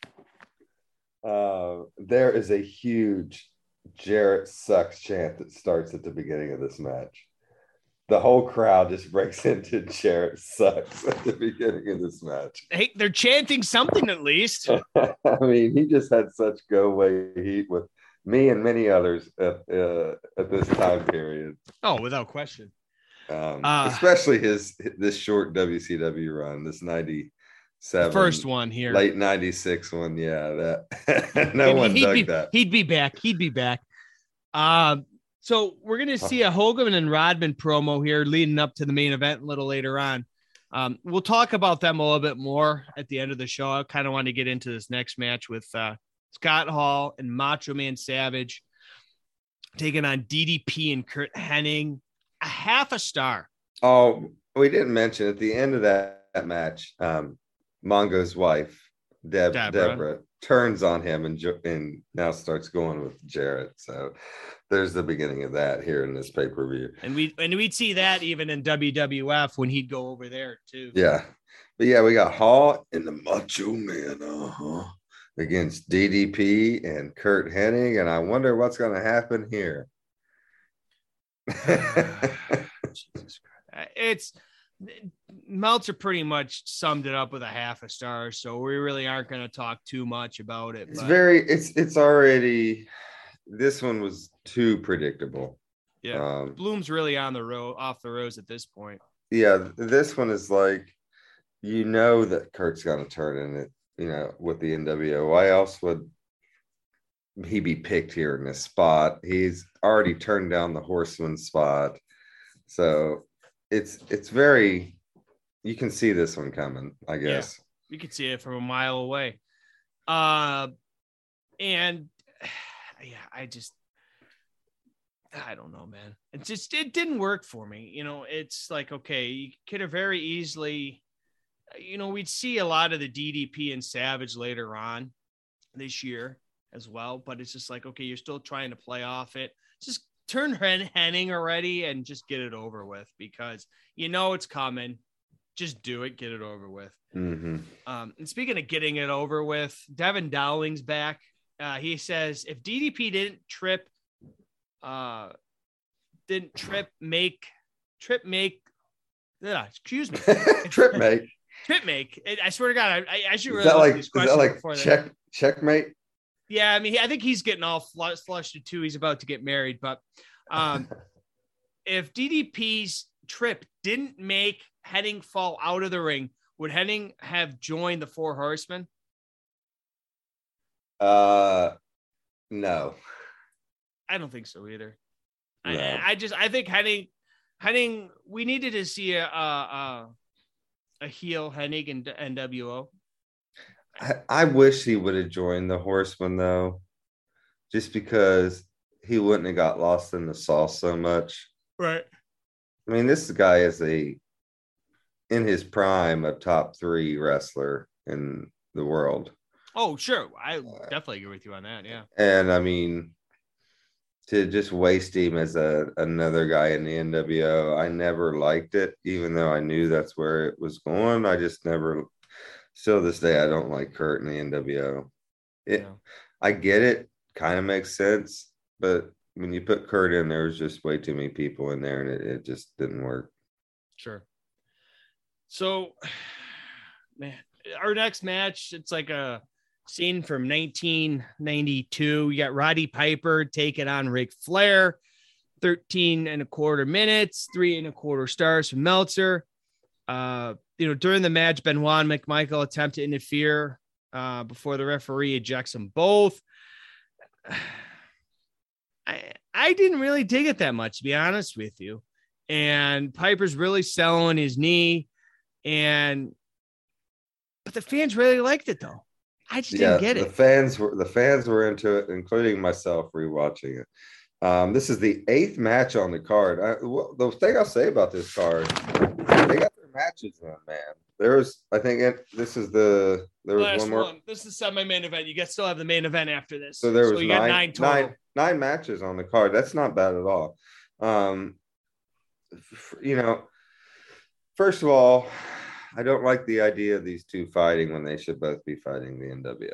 Speaker 3: There is a huge Jarrett sucks chant that starts at the beginning of this match. The whole crowd just breaks into Jarrett sucks at the beginning of this match.
Speaker 2: Hey, they're chanting something at least.
Speaker 3: I mean, he just had such go away heat with me and many others at this time period.
Speaker 2: Oh, without question.
Speaker 3: Especially this short WCW run, this 97
Speaker 2: first one here,
Speaker 3: late 96 one. Yeah, that no one dug that.
Speaker 2: He'd be back. So we're going to see a Hogan and Rodman promo here leading up to the main event a little later on. We'll talk about them a little bit more at the end of the show. I kind of want to get into this next match with Scott Hall and Macho Man Savage taking on DDP and Kurt Hennig. A half a star.
Speaker 3: Oh, we didn't mention at the end of that match, Mongo's wife, Deborah, turns on him and now starts going with Jarrett. So there's the beginning of that here in this pay-per-view.
Speaker 2: And we'd see that even in WWF when he'd go over there too.
Speaker 3: Yeah. But yeah, we got Hall and the Macho Man against DDP and Kurt Hennig. And I wonder what's going to happen here.
Speaker 2: Jesus Christ. It's Meltzer pretty much summed it up with a half a star, so we really aren't going to talk too much about it.
Speaker 3: It's already, this one was too predictable.
Speaker 2: Yeah, Bloom's really off the road at this point.
Speaker 3: Yeah, this one is like, that Kurt's going to turn in it, with the NWO. Why else would he be picked here in this spot? He's already turned down the Horseman spot. So it's very, you can see this one coming, I guess.
Speaker 2: Yeah, you can see it from a mile away. And yeah, I don't know, man. It didn't work for me. It's like, okay, you could have very easily, we'd see a lot of the DDP and Savage later on this year as well, but it's just like, okay, you're still trying to play off it. Just turn Hennig already and just get it over with, because it's coming. Just do it, get it over with.
Speaker 3: Mm-hmm.
Speaker 2: And speaking of getting it over with, Devin Dowling's back. He says if DDP didn't trip make. I swear to God, I should really
Speaker 3: is that like checkmate?
Speaker 2: Yeah, I mean, I think he's getting all flustered too. He's about to get married, but if DDP's trip didn't make Hennig fall out of the ring, would Hennig have joined the Four Horsemen?
Speaker 3: No.
Speaker 2: I don't think so either.
Speaker 3: No.
Speaker 2: I think Hennig, we needed to see a heel Hennig and NWO.
Speaker 3: I wish he would have joined the Horsemen though, just because he wouldn't have got lost in the sauce so much.
Speaker 2: Right.
Speaker 3: I mean, this guy is in his prime, a top 3 wrestler in the world.
Speaker 2: Oh, sure. I definitely agree with you on that. Yeah.
Speaker 3: And I mean, to just waste him as another guy in the NWO, I never liked it, even though I knew that's where it was going. I just never, still this day, I don't like Kurt in the NWO. I get it, kind of makes sense, but when you put Kurt in, there was just way too many people in there, and it just didn't work.
Speaker 2: Sure. So, man, our next match, it's like a scene from 1992. You got Roddy Piper taking on Ric Flair, 13 and a quarter minutes, 3 and a quarter stars from Meltzer. During the match, Benoit and McMichael attempt to interfere before the referee ejects them both. I didn't really dig it that much, to be honest with you. And Piper's really selling his knee, but the fans really liked it though. I just didn't get it.
Speaker 3: The fans were into it, including myself rewatching it. This is the 8th match on the card. The thing I'll say about this card, they got their matches in, man. There was one more.
Speaker 2: This is semi-main event. You guys still have the main event after this.
Speaker 3: So there was nine matches on the card. That's not bad at all. First of all, I don't like the idea of these two fighting when they should both be fighting the NWO.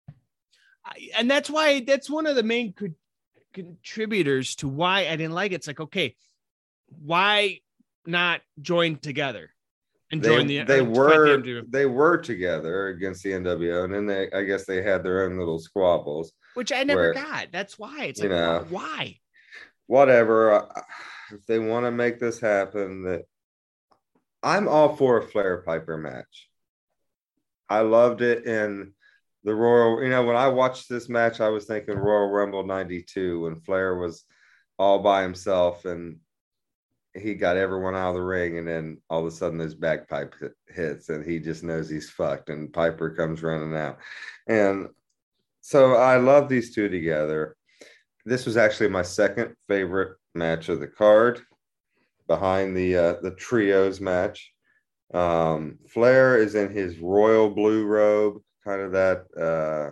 Speaker 2: And that's one of the main contributors to why I didn't like it. It's like, okay, why not join together and join
Speaker 3: they were together against the NWO, and then I guess they had their own little squabbles,
Speaker 2: which I never got. That's why it's like, why?
Speaker 3: Whatever. If they want to make this happen, I'm all for a Flair Piper match. I loved it in the Royal. When I watched this match, I was thinking Royal Rumble '92 when Flair was all by himself and he got everyone out of the ring, and then all of a sudden his bagpipe hits and he just knows he's fucked, and Piper comes running out. And so I love these two together. This was actually my second favorite match of the card, behind the trios match. Flair is in his royal blue robe, kind of that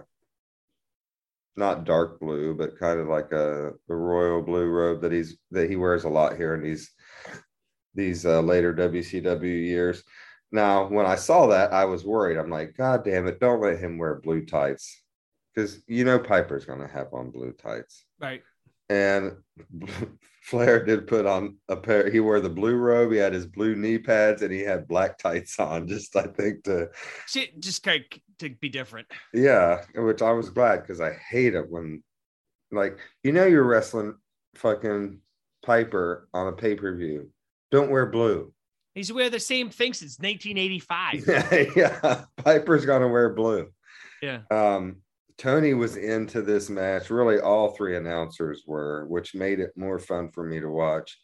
Speaker 3: not dark blue, but kind of like the royal blue robe that he wears a lot here in these later WCW years. Now, when I saw that, I was worried. I'm like, God damn it, don't let him wear blue tights, because Piper's going to have on blue tights.
Speaker 2: Right.
Speaker 3: And Flair did put on a pair. He wore the blue robe. He had his blue knee pads, and he had black tights on. Just kind of
Speaker 2: to be different.
Speaker 3: Yeah, which I was glad, because I hate it when, you're wrestling fucking Piper on a pay-per-view. Don't wear blue.
Speaker 2: He's wearing the same thing since 1985.
Speaker 3: Yeah, Piper's gonna wear blue.
Speaker 2: Yeah.
Speaker 3: Tony was into this match. Really, all 3 announcers were, which made it more fun for me to watch.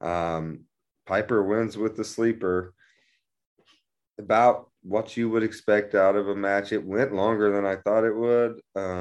Speaker 3: Piper wins with the sleeper. About what you would expect out of a match. It went longer than I thought it would.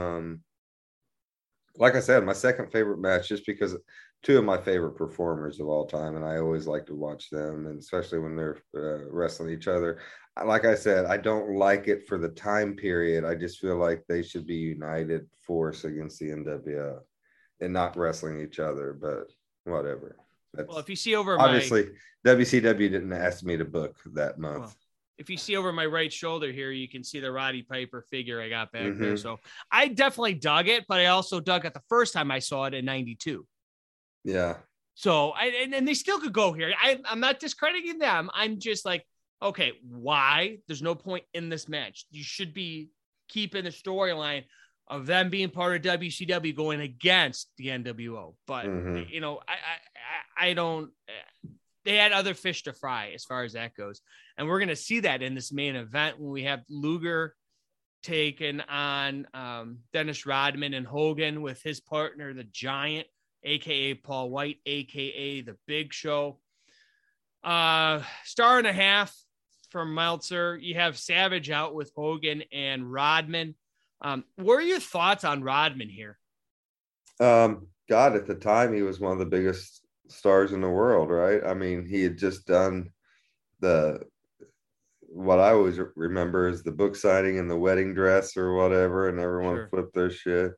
Speaker 3: Like I said, my second favorite match, just because 2 of my favorite performers of all time, and I always like to watch them, and especially when they're wrestling each other. Like I said, I don't like it for the time period. I just feel like they should be united force against the NWO and not wrestling each other, but whatever.
Speaker 2: Well, if you see over
Speaker 3: obviously WCW didn't ask me to book that month.
Speaker 2: Well, if you see over my right shoulder here, you can see the Roddy Piper figure I got back there. So I definitely dug it, but I also dug it the first time I saw it in 92.
Speaker 3: Yeah.
Speaker 2: So and they still could go here. I'm not discrediting them. I'm just like, okay, why? There's no point in this match. You should be keeping the storyline of them being part of WCW going against the NWO. But, you know, I don't, they had other fish to fry as far as that goes. And we're going to see that in this main event when we have Luger taken on Dennis Rodman and Hogan with his partner, the Giant, a.k.a. Paul White, a.k.a. The Big Show. 1.5 from Meltzer. You have Savage out with Hogan and Rodman. What are your thoughts on Rodman here?
Speaker 3: God, at the time, he was one of the biggest stars in the world, right? I mean, he had just done what I always remember is the book signing and the wedding dress or whatever, and everyone flipped their shit.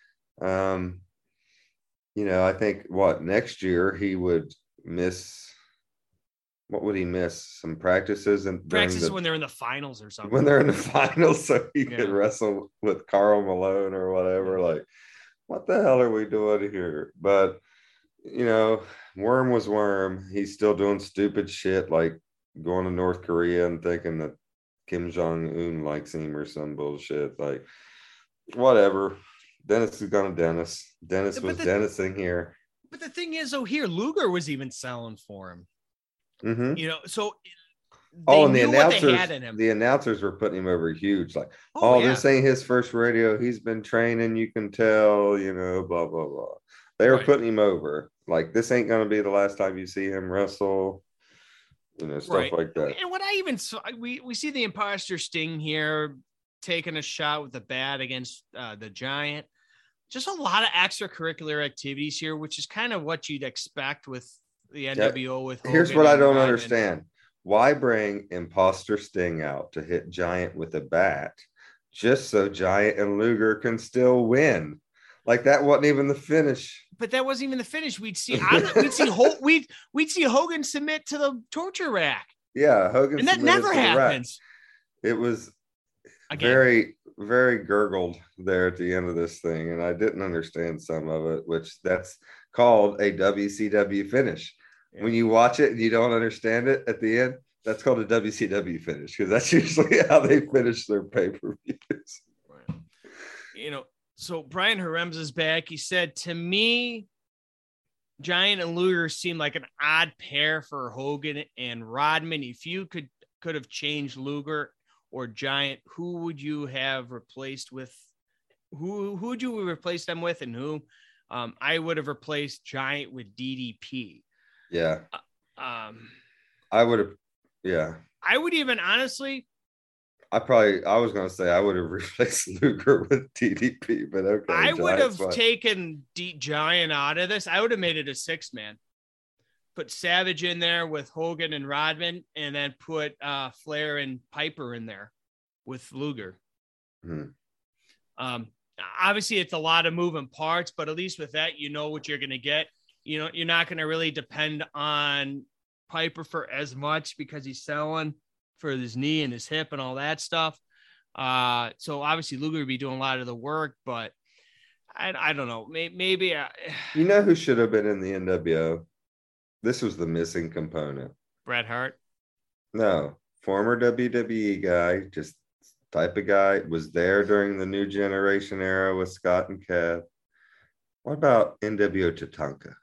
Speaker 3: You know, I think next year he would miss. What would he miss? Some practices and
Speaker 2: practices when they're in the finals or something.
Speaker 3: When they're in the finals, so he could wrestle with Karl Malone or whatever. Like, what the hell are we doing here? But you know, Worm was Worm. He's still doing stupid shit like going to North Korea and thinking that Kim Jong-un likes him or some bullshit. Like, whatever. Dennis is gonna Dennis. Dennis was Dennising here.
Speaker 2: But the thing is, here Luger was even selling for him. You know, so
Speaker 3: and the announcers were putting him over huge. Like, this ain't his first rodeo. He's been training. You can tell. You know, blah blah blah. They were putting him over. Like, this ain't gonna be the last time you see him wrestle. You know, stuff like that.
Speaker 2: And what I even saw, we see the Imposter Sting here taking a shot with the bat against the Giant. Just a lot of extracurricular activities here, which is kind of what you'd expect with the NWO with Hogan.
Speaker 3: Here's what I don't understand. Why bring Imposter Sting out to hit Giant with a bat just so Giant and Luger can still win? Like, that wasn't even the finish.
Speaker 2: But that wasn't even the finish. We'd see Hogan submit to the torture rack.
Speaker 3: Yeah, Hogan,
Speaker 2: and that never happens.
Speaker 3: It was very, very gurgled there at the end of this thing, and I didn't understand some of it, which that's called a WCW finish. Yeah. When you watch it and you don't understand it at the end, that's called a WCW finish, because that's usually how they finish their pay-per-views.
Speaker 2: Right. You know, so Brian Harem's is back. He said, to me, Giant and Luger seemed like an odd pair for Hogan and Rodman. If you could have changed Luger or Giant, who would you have replaced with? Who would you replace them with, and who? I would have replaced Giant with DDP.
Speaker 3: Yeah. I would have. Yeah.
Speaker 2: I would even honestly.
Speaker 3: I was going to say I would have replaced Luger with DDP, but okay.
Speaker 2: I would have taken Giant out of this. I would have made it a 6-man. Put Savage in there with Hogan and Rodman, and then put Flair and Piper in there with Luger. Obviously, it's a lot of moving parts, but at least with that, you know what you're going to get. You know, you're not going to really depend on Piper for as much because he's selling for his knee and his hip and all that stuff. So obviously Luger would be doing a lot of the work, but I don't know. Maybe
Speaker 3: you know who should have been in the NWO? This was the missing component.
Speaker 2: Bret Hart?
Speaker 3: No, former WWE guy, just type of guy, was there during the New Generation era with Scott and Kev. What about NWO Tatanka?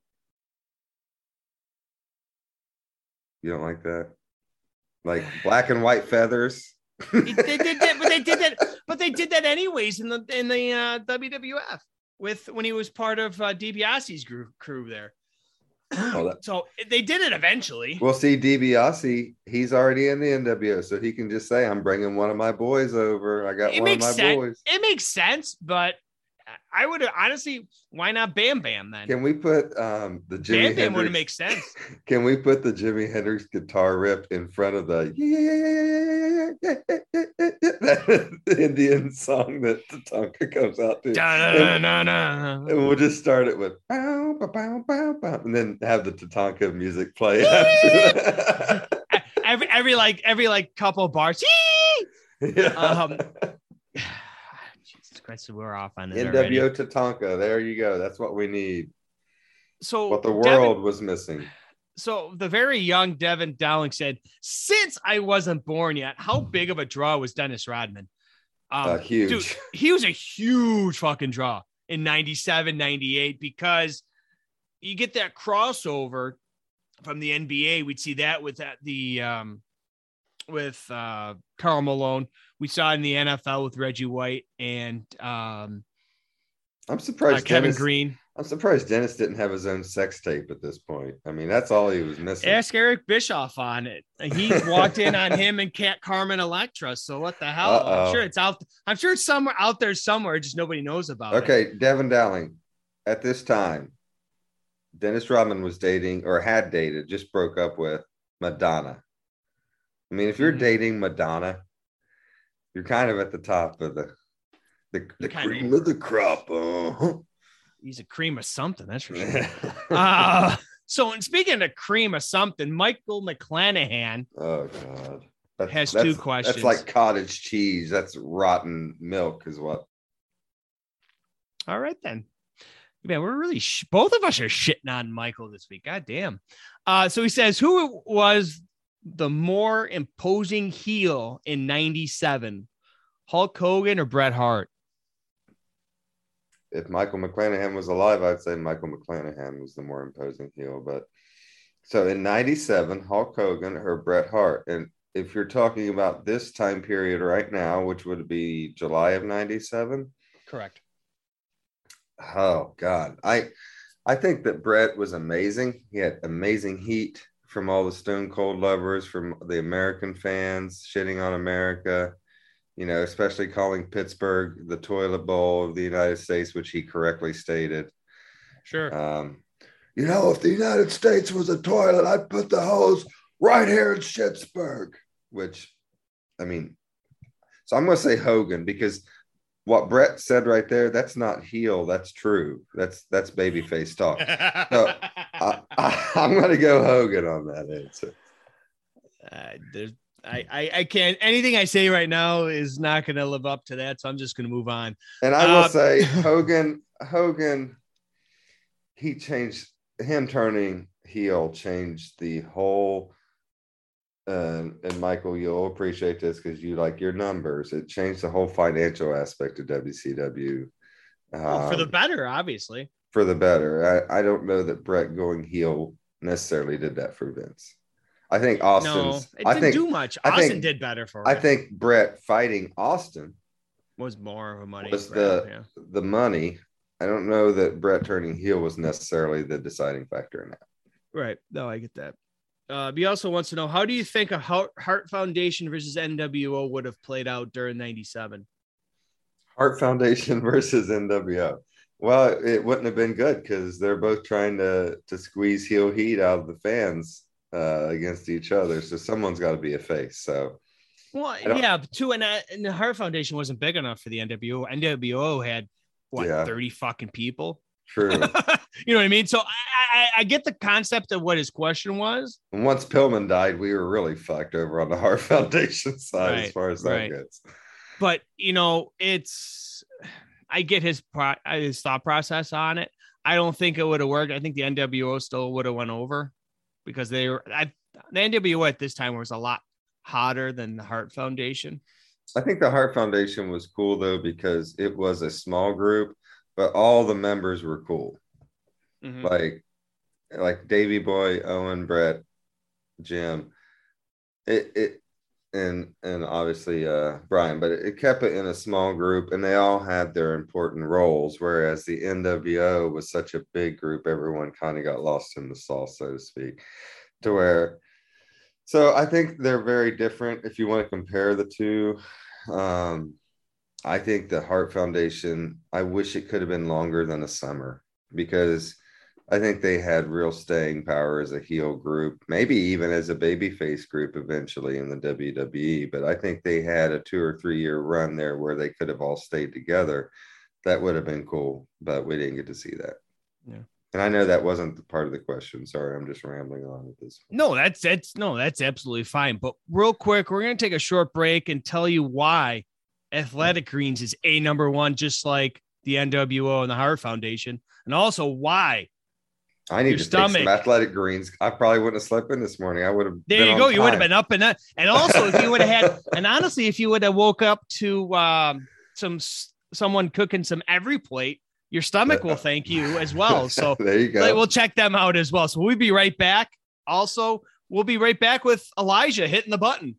Speaker 3: You don't like that? Like black and white feathers?
Speaker 2: they did that anyways in the WWF when he was part of DiBiase's crew there. So they did it eventually.
Speaker 3: Well, see, DiBiase, he's already in the NWO, so he can just say, I'm bringing one of my boys over. I got one of my boys.
Speaker 2: It makes sense, but I would honestly, why not Bam Bam then?
Speaker 3: Can we put the Jimi Hendrix?
Speaker 2: Bam Bam wouldn't make sense.
Speaker 3: Can we put the Jimi Hendrix guitar riff in front of the the Indian song that Tatanka comes out to? And we'll just start it with bow, bow, bow, bow, bow, and then have the Tatanka music play after that.
Speaker 2: every couple bars.
Speaker 3: Yeah.
Speaker 2: Christ, we're off on it.
Speaker 3: NWO Tatanka. There you go. That's what we need.
Speaker 2: So
Speaker 3: what the world was missing.
Speaker 2: So the very young Devin Dowling said, since I wasn't born yet, how big of a draw was Dennis Rodman?
Speaker 3: Huge.
Speaker 2: Dude, he was a huge fucking draw in 97, 98 because you get that crossover from the NBA. We'd see that with Karl Malone. We saw it in the NFL with Reggie White and
Speaker 3: I'm surprised
Speaker 2: Kevin
Speaker 3: Dennis,
Speaker 2: Green.
Speaker 3: I'm surprised Dennis didn't have his own sex tape at this point. I mean, that's all he was missing.
Speaker 2: Ask Eric Bischoff on it. He walked in on him and Cat Carmen Electra. So what the hell?
Speaker 3: Uh-oh.
Speaker 2: I'm sure it's out. I'm sure it's somewhere out there somewhere. Just nobody knows about it.
Speaker 3: Okay, Devin Dowling. At this time, Dennis Rodman was dating or had dated, just broke up with Madonna. I mean, if you're dating Madonna, you're kind of at the top of the cream of the crop.
Speaker 2: He's a cream of something, that's for sure. So, and speaking of cream of something, Michael McClanahan.
Speaker 3: Oh God,
Speaker 2: has two questions.
Speaker 3: That's like cottage cheese. That's rotten milk, is what.
Speaker 2: All right then, man. We're really both of us are shitting on Michael this week. God damn. So he says, who was the more imposing heel in '97, Hulk Hogan or Bret Hart?
Speaker 3: If Michael McClanahan was alive, I'd say Michael McClanahan was the more imposing heel. But so in '97, Hulk Hogan or Bret Hart. And if you're talking about this time period right now, which would be July of '97,
Speaker 2: correct.
Speaker 3: Oh God, I think that Bret was amazing. He had amazing heat from all the Stone Cold lovers, from the American fans shitting on America. You know, especially calling Pittsburgh the toilet bowl of the United States, which he correctly stated.
Speaker 2: Sure.
Speaker 3: You know, if the United States was a toilet, I'd put the hose right here in Pittsburgh. Which, I mean, so I'm going to say Hogan, because what Bret said right there, that's not heel, that's true. That's babyface talk. So I'm going to go Hogan on that answer.
Speaker 2: I can't. Anything I say right now is not going to live up to that, so I'm just going to move on.
Speaker 3: And I will say, Hogan, he changed. Him turning heel changed the whole. And Michael, you'll appreciate this because you like your numbers. It changed the whole financial aspect of WCW.
Speaker 2: For the better, obviously.
Speaker 3: For the better. I don't know that Bret going heel necessarily did that for Vince. I think Austin's.
Speaker 2: No, it didn't do much. Austin did better for him.
Speaker 3: I think Bret fighting Austin
Speaker 2: was more of a money.
Speaker 3: Was the money. I don't know that Bret turning heel was necessarily the deciding factor in that.
Speaker 2: Right. No, I get that. He also wants to know, how do you think a Hart Foundation versus NWO would have played out during '97?
Speaker 3: Hart Foundation versus NWO. Well, it wouldn't have been good because they're both trying to squeeze heel heat out of the fans against each other. So someone's got to be a face. So,
Speaker 2: well, yeah, and the Hart Foundation wasn't big enough for the NWO. NWO had 30 fucking people.
Speaker 3: True.
Speaker 2: You know what I mean? So I get the concept of what his question was.
Speaker 3: And once Pillman died, we were really fucked over on the Hart Foundation side as far as that goes.
Speaker 2: But, you know, I get his thought process on it. I don't think it would have worked. I think the NWO still would have went over because the NWO at this time was a lot hotter than the Hart Foundation.
Speaker 3: I think the Hart Foundation was cool, though, because it was a small group, but all the members were cool. Mm-hmm. Like Davey Boy, Owen, Bret, Jim, and obviously Brian, but it kept it in a small group, and they all had their important roles. Whereas the NWO was such a big group, everyone kind of got lost in the sauce, so to speak. So I think they're very different if you want to compare the two. I think the Hart Foundation, I wish it could have been longer than a summer, because I think they had real staying power as a heel group, maybe even as a babyface group eventually in the WWE. But I think they had a 2 or 3 year run there where they could have all stayed together. That would have been cool, but we didn't get to see that.
Speaker 2: Yeah.
Speaker 3: And I know that wasn't the part of the question. Sorry, I'm just rambling on at this point.
Speaker 2: No, that's absolutely fine. But real quick, we're going to take a short break and tell you why Athletic Greens is number one, just like the NWO and the Hart Foundation, and also why
Speaker 3: I need
Speaker 2: Your
Speaker 3: to take some
Speaker 2: stomach.
Speaker 3: Athletic Greens. I probably wouldn't have slept in this morning. I would have.
Speaker 2: There
Speaker 3: been
Speaker 2: you
Speaker 3: on
Speaker 2: go. You would have
Speaker 3: time.
Speaker 2: been up and up. And also, if you would have had, and honestly, if you would have woke up to someone cooking some Every Plate, your stomach will thank you as well. So
Speaker 3: there you go.
Speaker 2: we'll check them out as well. So we'll be right back. Also, we'll be right back with Elijah hitting the button.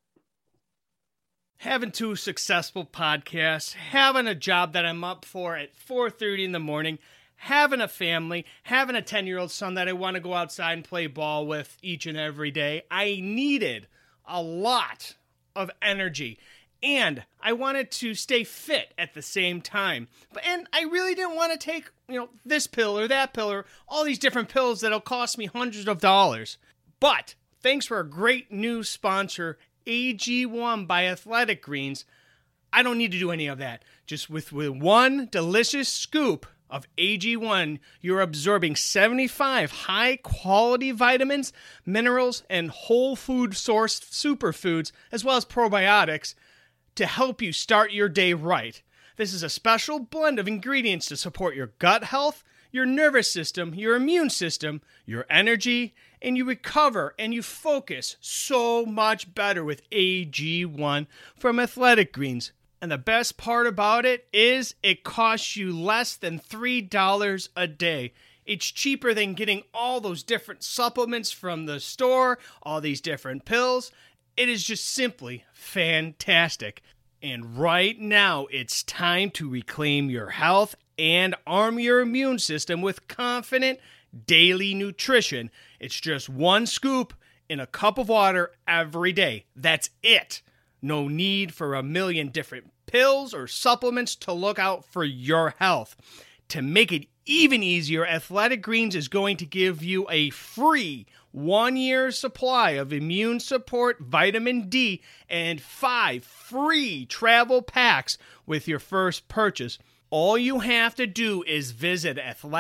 Speaker 2: Having 2 successful podcasts, having a job that I'm up for at 4:30 in the morning, having a family, having a 10-year-old son that I want to go outside and play ball with each and every day. I needed a lot of energy, and I wanted to stay fit at the same time. And I really didn't want to take, this pill or that pill or all these different pills that'll cost me hundreds of dollars. But thanks for a great new sponsor, AG1 by Athletic Greens, I don't need to do any of that. Just with one delicious scoop of AG1, you're absorbing 75 high-quality vitamins, minerals, and whole food-sourced superfoods, as well as probiotics, to help you start your day right. This is a special blend of ingredients to support your gut health, your nervous system, your immune system, your energy, and you recover and you focus so much better with AG1 from Athletic Greens. And the best part about it is it costs you less than $3 a day. It's cheaper than getting all those different supplements from the store, all these different pills. It is just simply fantastic. And right now, it's time to reclaim your health and arm your immune system with confident daily nutrition. It's just one scoop in a cup of water every day. That's it. No need for a million different pills or supplements to look out for your health. To make it even easier, Athletic Greens is going to give you a free 1-year supply of immune support vitamin D and 5 free travel packs with your first purchase. All you have to do is visit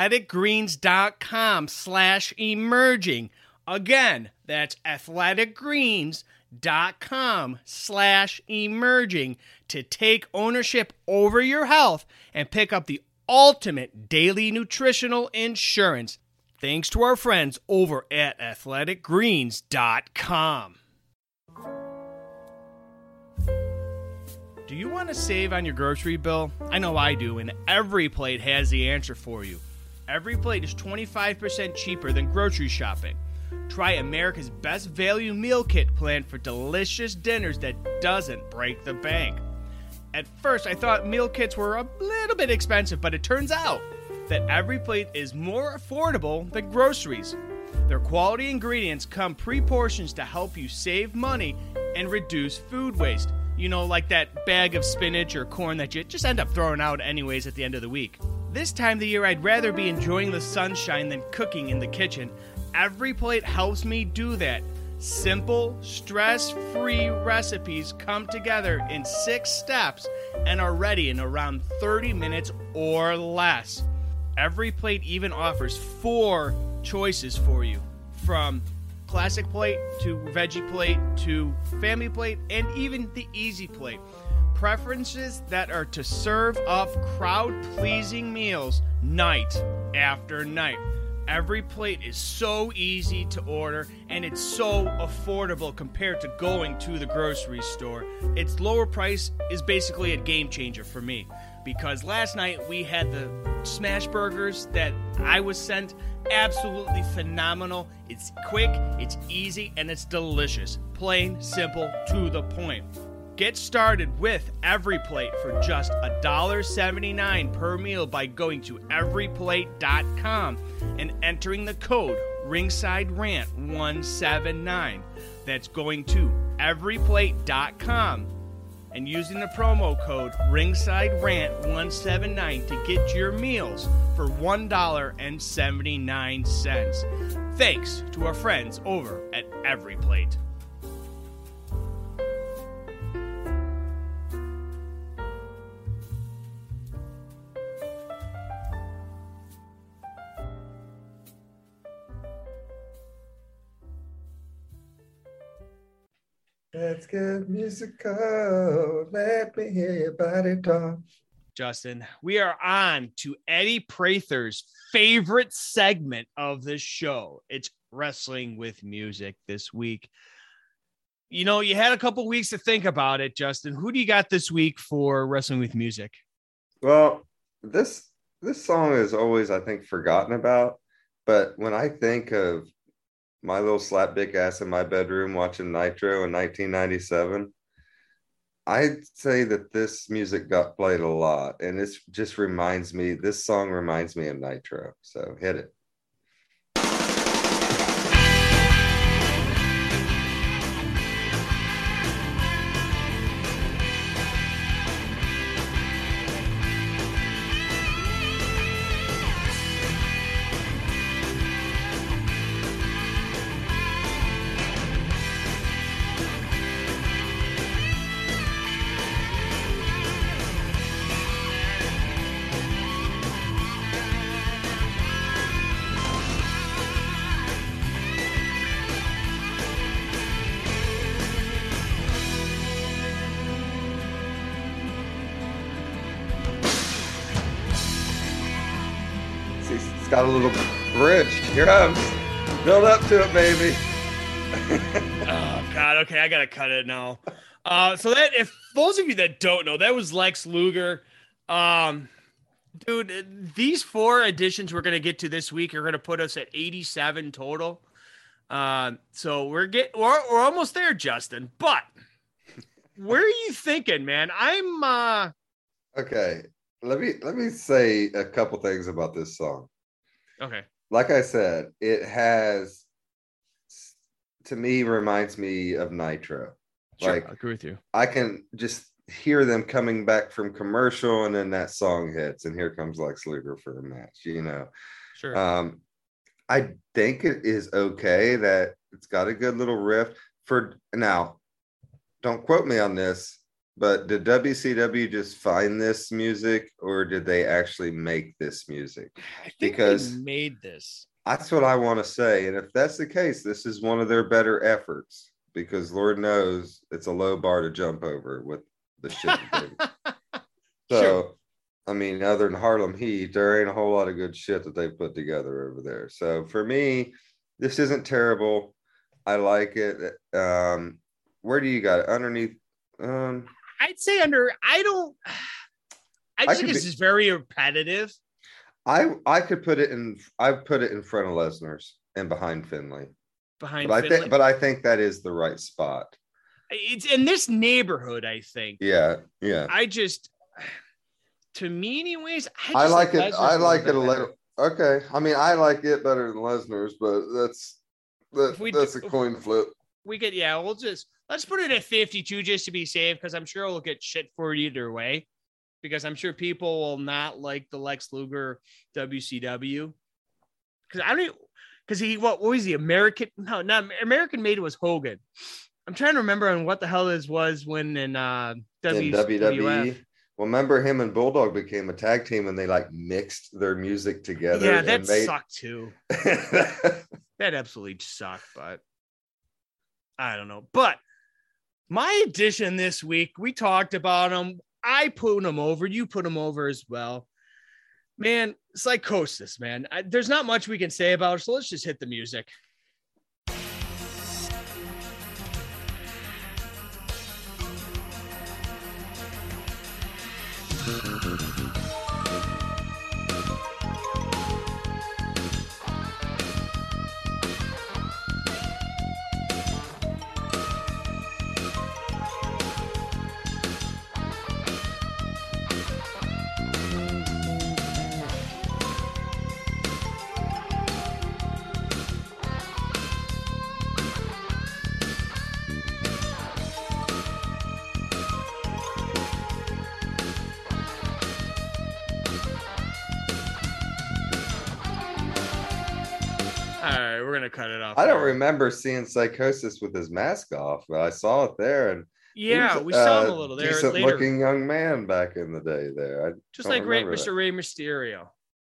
Speaker 2: athleticgreens.com/emerging. Again, that's athleticgreens.com/emerging to take ownership over your health and pick up the ultimate daily nutritional insurance. Thanks to our friends over at athleticgreens.com. Do you want to save on your grocery bill? I know I do, and Every Plate has the answer for you. Every Plate is 25% cheaper than grocery shopping. Try America's best value meal kit plan for delicious dinners that doesn't break the bank. At first, I thought meal kits were a little bit expensive, but it turns out that Every Plate is more affordable than groceries. Their quality ingredients come pre-portioned to help you save money and reduce food waste. You know, like that bag of spinach or corn that you just end up throwing out anyways at the end of the week. This time of the year, I'd rather be enjoying the sunshine than cooking in the kitchen. Every Plate helps me do that. Simple, stress-free recipes come together in 6 steps and are ready in around 30 minutes or less. Every Plate even offers 4 choices for you, from classic plate to veggie plate to family plate and even the easy plate. Preferences that are to serve up crowd-pleasing meals night after night. Every Plate is so easy to order and it's so affordable compared to going to the grocery store. Its lower price is basically a game changer for me, because last night we had the smash burgers that I was sent. Absolutely phenomenal. It's quick, it's easy, and it's delicious. Plain, simple, to the point. Get started with Every Plate for just $1.79 per meal by going to everyplate.com and entering the code RingsideRant179. That's going to everyplate.com and using the promo code RingsideRant179 to get your meals for $1.79. Thanks to our friends over at Every Plate.
Speaker 3: Let's get musical. Let me hear your body talk.
Speaker 2: Justin, we are on to Eddie Prather's favorite segment of the show. It's Wrestling with Music this week. You know, you had a couple weeks to think about it, Justin. Who do you got this week for Wrestling with Music?
Speaker 3: Well, this song is always, I think, forgotten about. But when I think of my little slap dick ass in my bedroom watching Nitro in 1997, I'd say that this music got played a lot, and this song reminds me of Nitro. So hit it. Got a little bridge. Here comes. Build up to it, baby.
Speaker 2: Oh, God. Okay, I got to cut it now. So that, if those of you that don't know, that was Lex Luger. Dude, these 4 additions we're going to get to this week are going to put us at 87 total. So we're almost there, Justin. But where are you thinking, man? I'm
Speaker 3: Okay. Let me say a couple things about this song.
Speaker 2: Okay.
Speaker 3: Like I said, it has, to me, reminds me of Nitro.
Speaker 2: Sure,
Speaker 3: Like,
Speaker 2: I agree with you.
Speaker 3: I can just hear them coming back from commercial, and then that song hits, and here comes Lex Luger for a match, you know.
Speaker 2: Sure.
Speaker 3: I think it is okay that it's got a good little riff. For now, don't quote me on this, but did WCW just find this music, or did they actually make this music?
Speaker 2: I think
Speaker 3: Because
Speaker 2: they made this.
Speaker 3: that's what I want to say. And if that's the case, this is one of their better efforts, because Lord knows it's a low bar to jump over with the shit. So,
Speaker 2: Sure.
Speaker 3: I mean, other than Harlem Heat, there ain't a whole lot of good shit that they put together over there. So for me, this isn't terrible. I like it. Where do you got it? Underneath?
Speaker 2: I'd say under. I just think this is very repetitive.
Speaker 3: I could put it in. I put it in front of Lesnar's and behind Finlay. But I think that is the right spot.
Speaker 2: It's in this neighborhood, I think.
Speaker 3: Yeah.
Speaker 2: To me, anyways,
Speaker 3: I like it. I like it a little. Okay, I mean, I like it better than Lesnar's, but that's a coin flip.
Speaker 2: We could, let's put it at 52 just to be safe, because I'm sure we'll get shit for it either way. Because I'm sure people will not like the Lex Luger WCW. What was he? American? No, not American Made was Hogan. I'm trying to remember on what the hell this was when in WWE.
Speaker 3: Well, remember him and Bulldog became a tag team, and they like mixed their music together.
Speaker 2: Yeah, that sucked too. That absolutely sucked, but I don't know. But my addition this week, we talked about him. I put him over. You put him over as well. Man, Psychosis, man. There's not much we can say about it, so let's just hit the music. We're gonna cut it off.
Speaker 3: I don't remember seeing Psychosis with his mask off, but I saw it there, and
Speaker 2: we saw him a little there.
Speaker 3: Decent-looking young man back in the day. There,
Speaker 2: just like Mr. Rey Mysterio.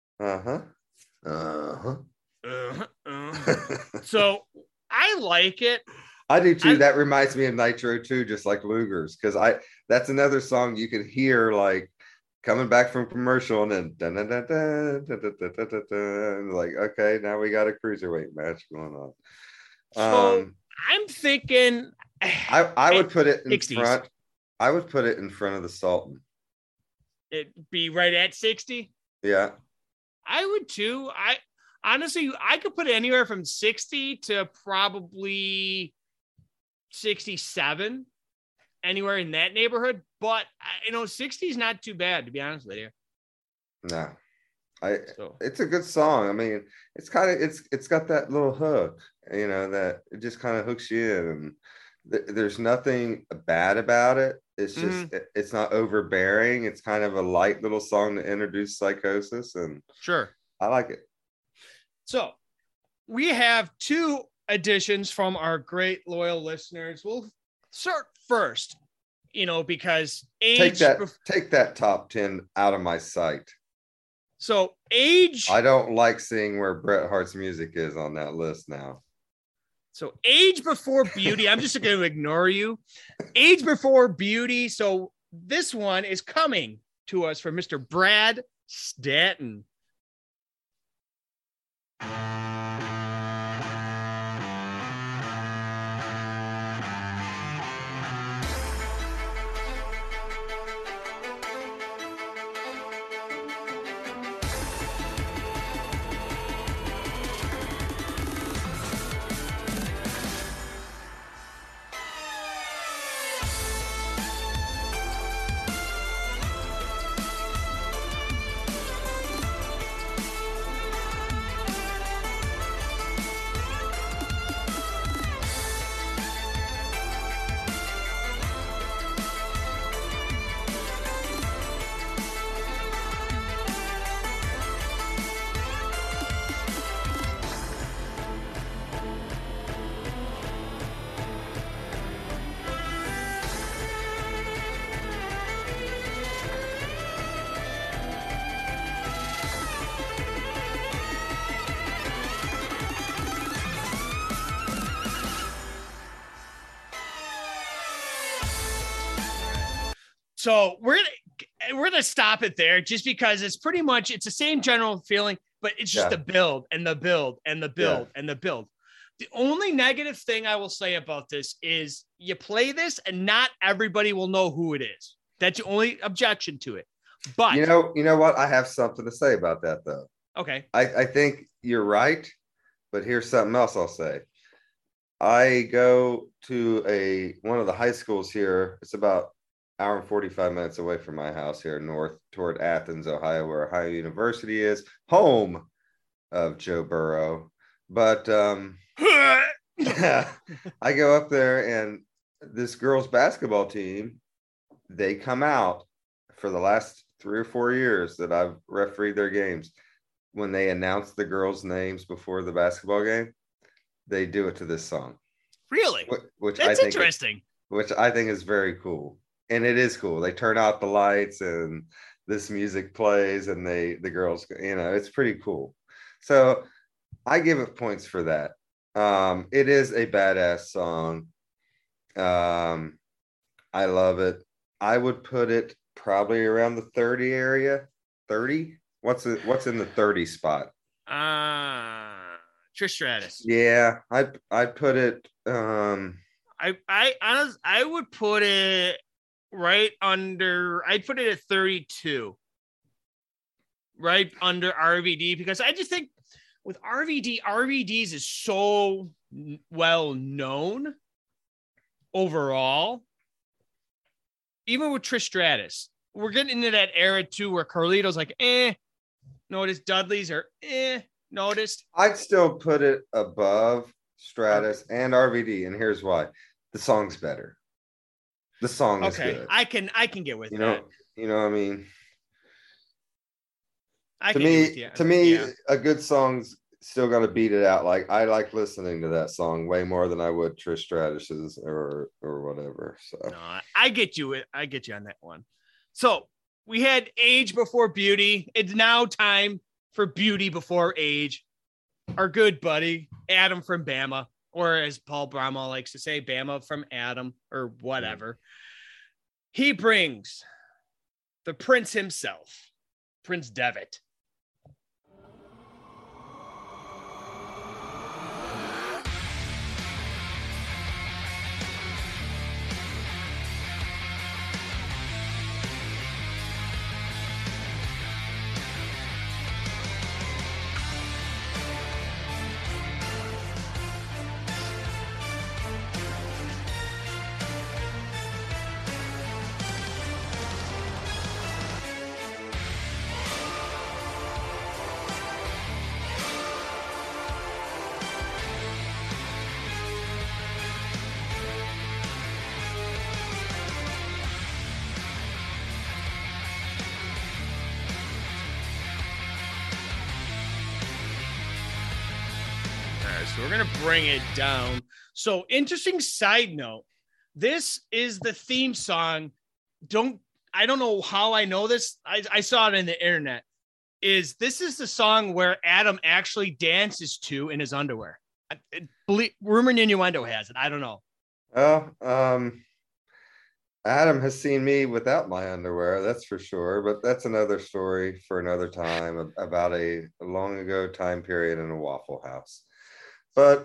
Speaker 2: So I like it.
Speaker 3: I do too. That reminds me of Nitro too, just like Luger's, because that's another song you could hear like coming back from commercial, and then dun, dun, dun, dun, dun, dun, dun, dun, dun, dun. Like, okay, now we got a cruiserweight match going on.
Speaker 2: So I'm thinking
Speaker 3: I would put it in
Speaker 2: 60s.
Speaker 3: front. I would put it in front of the Sultan.
Speaker 2: It'd be right at 60.
Speaker 3: Yeah.
Speaker 2: I would too. I honestly could put it anywhere from 60 to probably 67, anywhere in that neighborhood. But 60 is not too bad, to be honest with you.
Speaker 3: No, it's a good song. I mean, it's got that little hook, that it just kind of hooks you in. And there's nothing bad about it. It's just it's not overbearing. It's kind of a light little song to introduce Psychosis, and
Speaker 2: sure,
Speaker 3: I like it.
Speaker 2: So we have 2 additions from our great loyal listeners. We'll start first, because age.
Speaker 3: Take that top 10 out of my sight.
Speaker 2: So age.
Speaker 3: I don't like seeing where Bret Hart's music is on that list now.
Speaker 2: So Age Before Beauty, I'm just going to ignore you. Age Before Beauty. So this one is coming to us from Mr. Brad Stanton. So we're gonna stop it there, just because it's pretty much it's the same general feeling, but it's just the build and the build and the build and the build. The only negative thing I will say about this is you play this and not everybody will know who it is. That's the only objection to it. But
Speaker 3: you know what? I have something to say about that though.
Speaker 2: Okay.
Speaker 3: I think you're right, but here's something else I'll say. I go to one of the high schools here. It's about hour and 45 minutes away from my house here north toward Athens, Ohio, where Ohio University is, home of Joe Burrow. But I go up there, and this girls basketball team, they come out for the last 3 or 4 years that I've refereed their games. When they announce the girls' names before the basketball game, they do it to this song.
Speaker 2: Really? That's interesting.
Speaker 3: Which I think is very cool. And it is cool. They turn out the lights and this music plays, and the girls, it's pretty cool. So I give it points for that. It is a badass song. I love it. I would put it probably around the 30 area. 30? What's in the 30 spot?
Speaker 2: Trish Stratus.
Speaker 3: Yeah, I'd put it.
Speaker 2: I would put it right under. I'd put it at 32. Right under RVD, because I just think with RVD's is so well known overall. Even with Trish Stratus, we're getting into that era too, where Carlito's like, notice Dudley's are, noticed.
Speaker 3: I'd still put it above Stratus and RVD, and here's why: the song's better. The song is good.
Speaker 2: I can get with that.
Speaker 3: You know what I mean?
Speaker 2: To
Speaker 3: me, a good song's still got to beat it out. Like, I like listening to that song way more than I would Trish Stratus's or whatever. So
Speaker 2: no, I get you on that one. So we had Age Before Beauty. It's now time for Beauty Before Age. Our good buddy Adam from Bama, or as Paul Brahma likes to say, Bama from Adam, or whatever. He brings the Prince himself, Prince Devitt. So we're going to bring it down. So interesting side note. This is the theme song. I don't know how I know this. I saw it in the internet. This is the song where Adam actually dances to in his underwear. Rumor and innuendo has it. I don't know.
Speaker 3: Adam has seen me without my underwear, that's for sure. But that's another story for another time about a long ago time period in a Waffle House. But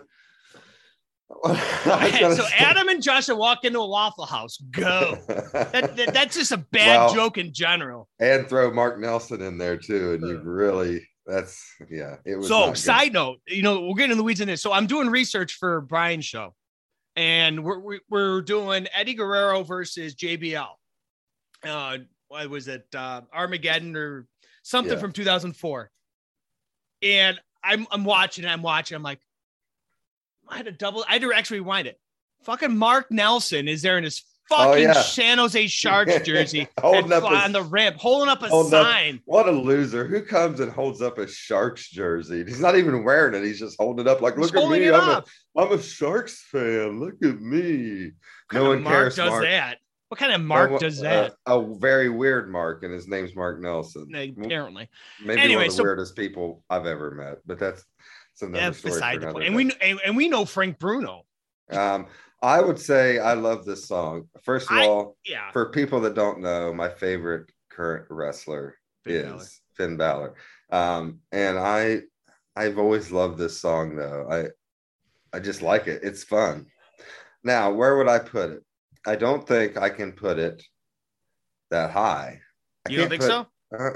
Speaker 2: so Adam and Joshua walk into a Waffle House. Go. That's just a bad joke in general.
Speaker 3: And throw Mark Nelson in there too, and you really it was.
Speaker 2: So side note, we're getting in the weeds in this. So I'm doing research for Brian's show, and we're doing Eddie Guerrero versus JBL. What was it? Armageddon or something from 2004. And I'm watching. I'm like, I had to actually rewind it. Fucking Mark Nelson is there in his fucking San Jose Sharks jersey on the ramp, holding up a sign.
Speaker 3: What a loser. Who comes and holds up a Sharks jersey? He's not even wearing it. He's just holding it up like, look at me. I'm a Sharks fan. Look at me. No one cares.
Speaker 2: Does that? What kind of Mark does that?
Speaker 3: A very weird Mark, and his name's Mark Nelson.
Speaker 2: Apparently.
Speaker 3: Maybe one of the weirdest people I've ever met, but that's another story beside the point.
Speaker 2: And we know Frank Bruno.
Speaker 3: I would say I love this song. First of all, for people that don't know, my favorite current wrestler is Finn Balor. And I've always loved this song though. I just like it. It's fun. Now, where would I put it? I don't think I can put it that high.
Speaker 2: You don't think so?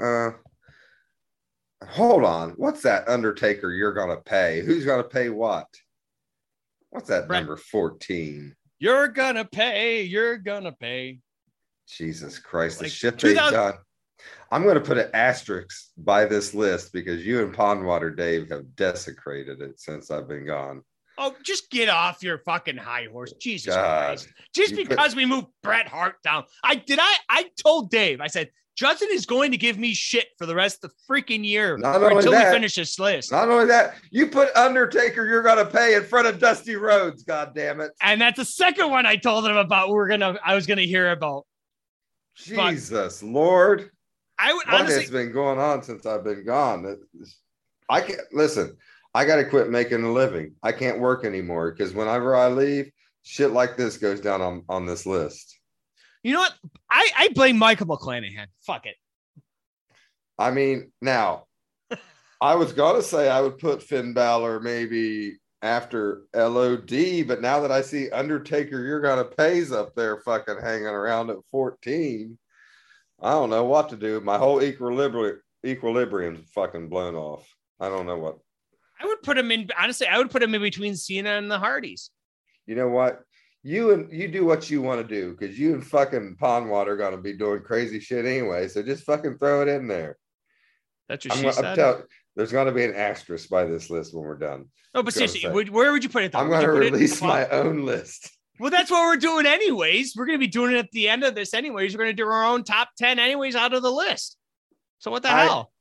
Speaker 3: Hold on. What's that Undertaker you're going to pay? Who's going to pay what? What's that number 14?
Speaker 2: You're going to pay.
Speaker 3: Jesus Christ. The shit they've done. I'm going to put an asterisk by this list because you and Pondwater Dave have desecrated it since I've been gone.
Speaker 2: Oh, just get off your fucking high horse. Jesus Christ. Just because we moved Bret Hart down. I told Dave, I said, Justin is going to give me shit for the rest of the freaking year until we finish this list.
Speaker 3: Not only that, you put Undertaker you're going to pay in front of Dusty Rhodes, God damn it.
Speaker 2: And that's the second one I told him about I was going to hear about.
Speaker 3: Jesus, Lord.
Speaker 2: What
Speaker 3: has been going on since I've been gone? I can't listen. I got to quit making a living. I can't work anymore because whenever I leave, shit like this goes down on this list.
Speaker 2: You know what? I blame Michael McClanahan. Fuck it.
Speaker 3: I mean, now, I was going to say I would put Finn Balor maybe after LOD, but now that I see Undertaker, you're going to pay's up there fucking hanging around at 14. I don't know what to do. My whole equilibrium's fucking blown off. I don't know what.
Speaker 2: I would put him in, honestly, I would put him in between Cena and the Hardys.
Speaker 3: You know what? You do what you want to do because you and fucking Pondwater are going to be doing crazy shit anyway. So just fucking throw it in there.
Speaker 2: That's what she said.
Speaker 3: There's going to be an asterisk by this list when we're done.
Speaker 2: No, but seriously, where would you put it? Though?
Speaker 3: I'm going to release my own list.
Speaker 2: Well, that's what we're doing anyways. We're going to be doing it at the end of this anyways. We're going to do our own top 10 anyways out of the list. So what the hell?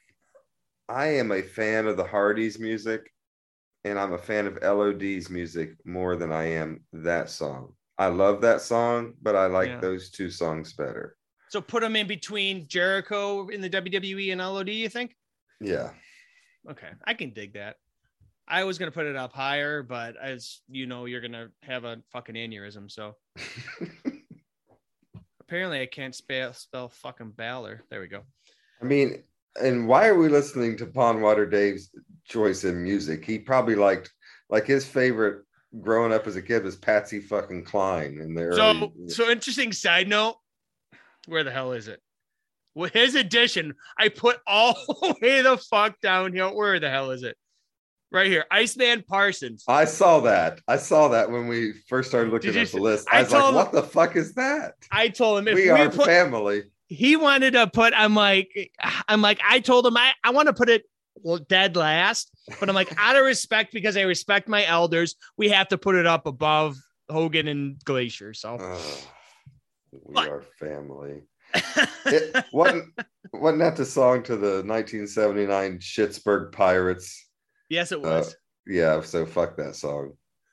Speaker 3: I am a fan of the Hardys music, and I'm a fan of LOD's music more than I am that song. I love that song, but I like those two songs better.
Speaker 2: So put them in between Jericho in the WWE and LOD, you think?
Speaker 3: Yeah.
Speaker 2: Okay, I can dig that. I was going to put it up higher, but as you know, you're going to have a fucking aneurysm, so. Apparently I can't spell fucking Balor. There we go.
Speaker 3: I mean, and why are we listening to Pondwater Dave's choice in music? He probably liked, like, his favorite growing up as a kid was Patsy fucking Cline in the early.
Speaker 2: So interesting side note. Where the hell is it? Well, his edition, I put all the way the fuck down here. Where the hell is it? Right here. Iceman Parsons.
Speaker 3: I saw that when we first started looking at the list. I was like, what the fuck is that?
Speaker 2: I told him if
Speaker 3: we are family.
Speaker 2: He wanted to put, I told him I want to put it dead last, but I'm like, out of respect, because I respect my elders, we have to put it up above Hogan and Glacier. So
Speaker 3: we are family. Wasn't that the song to the 1979 Schittsburg Pirates?
Speaker 2: Yes, it was.
Speaker 3: Yeah, so fuck that song.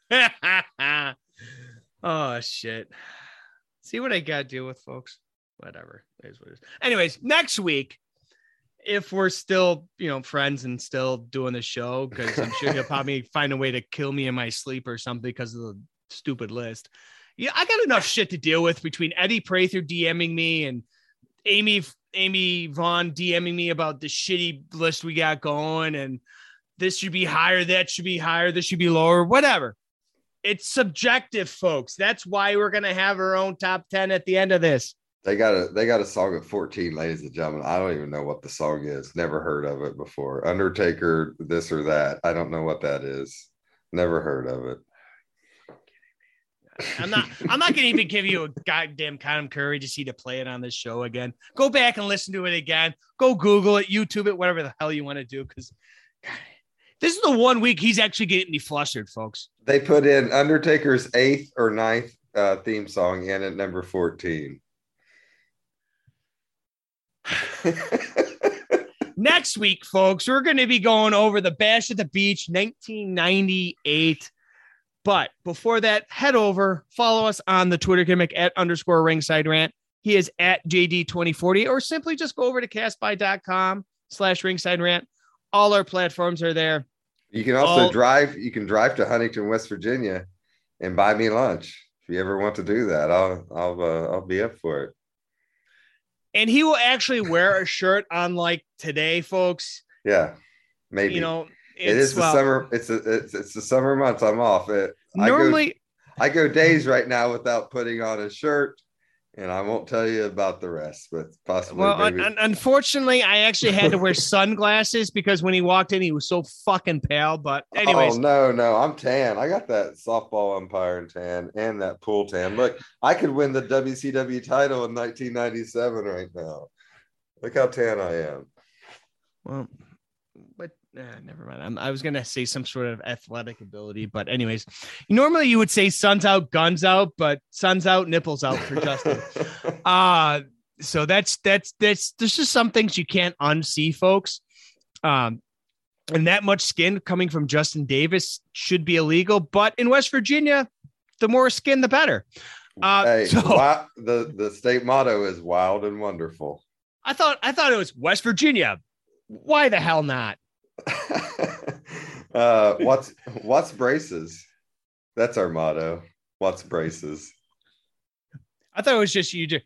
Speaker 2: Oh, shit. See what I got to deal with, folks? Whatever. It is what it is. Anyways, next week, if we're still, friends and still doing the show, because I'm sure he'll probably find a way to kill me in my sleep or something because of the stupid list. Yeah, I got enough shit to deal with between Eddie Prather DMing me and Amy Vaughn DMing me about the shitty list we got going, and this should be higher, that should be higher, this should be lower, whatever. It's subjective, folks. That's why we're gonna have our own top 10 at the end of this.
Speaker 3: They got a song at 14, ladies and gentlemen. I don't even know what the song is. Never heard of it before. Undertaker, this or that. I don't know what that is. Never heard of it.
Speaker 2: I'm not gonna even give you a goddamn Conor Curry to see to play it on this show again. Go back and listen to it again. Go Google it, YouTube it, whatever the hell you want to do, because this is the 1 week he's actually getting me flustered, folks.
Speaker 3: They put in Undertaker's 8th or 9th theme song in at number 14.
Speaker 2: Next week, folks, we're going to be going over the Bash at the Beach 1998. But before that, head over, follow us on the Twitter gimmick @_ringside rant. He is @JD2040, or simply just go over to castby.com/ringside rant. All our platforms are there.
Speaker 3: You can also drive to Huntington, West Virginia and buy me lunch. If you ever want to do that, I'll be up for it.
Speaker 2: And he will actually wear a shirt unlike today, folks.
Speaker 3: Yeah, maybe.
Speaker 2: It
Speaker 3: is the summer. It's the summer months. I'm off.
Speaker 2: Normally,
Speaker 3: I go days right now without putting on a shirt, and I won't tell you about the rest. But possibly.
Speaker 2: Well, unfortunately, I actually had to wear sunglasses because when he walked in, he was so fucking pale. But anyways,
Speaker 3: no, I'm tan. I got that softball umpiring tan and that pool tan. Look, I could win the WCW title in 1997 right now. Look how tan I am.
Speaker 2: Well, but never mind. I was going to say some sort of athletic ability, but anyways, normally you would say sun's out, guns out, but sun's out, nipples out for Justin. So that's there's just some things you can't unsee, folks. And that much skin coming from Justin Davis should be illegal, but in West Virginia, the more skin, the better.
Speaker 3: The state motto is wild and wonderful.
Speaker 2: I thought it was West Virginia. Why the hell not?
Speaker 3: What's braces? That's our motto. What's braces?
Speaker 2: I thought it was just you.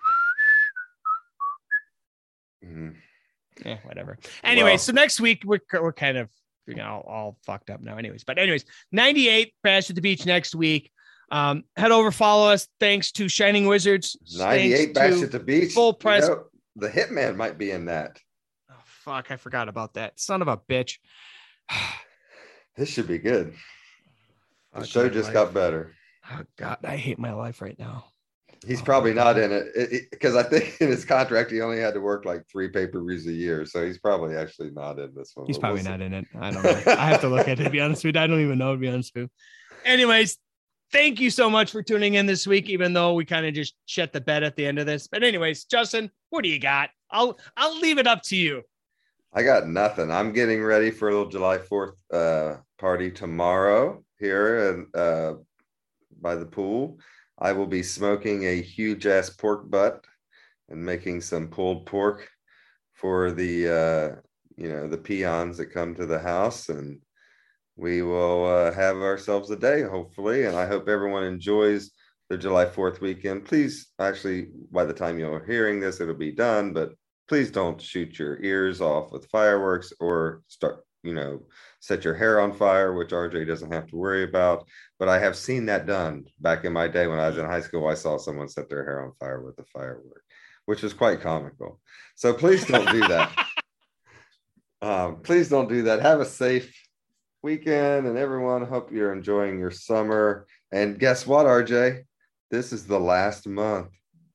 Speaker 2: Yeah, whatever. Anyway, so next week we're kind of all fucked up now. Anyways, 98 Bash at the Beach next week. Head over, follow us. Thanks to Shining Wizards.
Speaker 3: 98 Bash at the Beach.
Speaker 2: Full press.
Speaker 3: The Hitman might be in that.
Speaker 2: Fuck, I forgot about that. Son of a bitch.
Speaker 3: This should be good. The show just got better.
Speaker 2: Oh, God, I hate my life right now.
Speaker 3: He's probably not in it because I think in his contract, he only had to work like 3 pay-per-views a year. So he's probably actually not in this one.
Speaker 2: He's probably not in it. I don't know. I have to look at it, to be honest with you. I don't even know, to be honest with you. Anyways, thank you so much for tuning in this week, even though we kind of just shut the bed at the end of this. But anyways, Justin, what do you got? I'll leave it up to you.
Speaker 3: I got nothing. I'm getting ready for a little July 4th party tomorrow here by the pool. I will be smoking a huge ass pork butt and making some pulled pork for the the peons that come to the house, and we will have ourselves a day, hopefully. And I hope everyone enjoys the July 4th weekend. Please, actually, by the time you're hearing this, it'll be done, but please don't shoot your ears off with fireworks or start, set your hair on fire, which RJ doesn't have to worry about. But I have seen that done back in my day when I was in high school. I saw someone set their hair on fire with a firework, which was quite comical. So please don't do that. Please don't do that. Have a safe weekend, and everyone, hope you're enjoying your summer. And guess what, RJ? This is the last month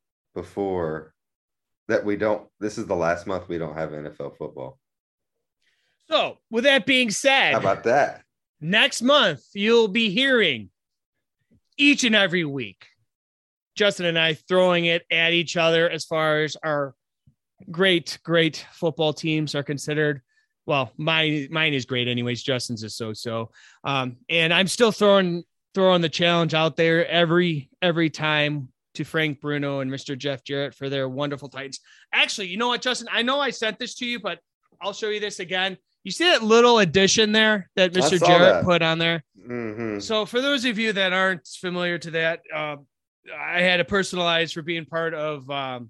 Speaker 3: this is the last month we don't have NFL football.
Speaker 2: So with that being said,
Speaker 3: how about that?
Speaker 2: Next month, you'll be hearing each and every week Justin and I throwing it at each other as far as our great football teams are considered. Well, mine is great anyways. Justin's is so. And I'm still throwing the challenge out there every time to Frank Bruno and Mr. Jeff Jarrett for their wonderful Titans. Actually, you know what, Justin? I know I sent this to you, but I'll show you this again. You see that little addition there that Mr. Jarrett put on there?
Speaker 3: Mm-hmm.
Speaker 2: So for those of you that aren't familiar to that, I had a personalized for being part of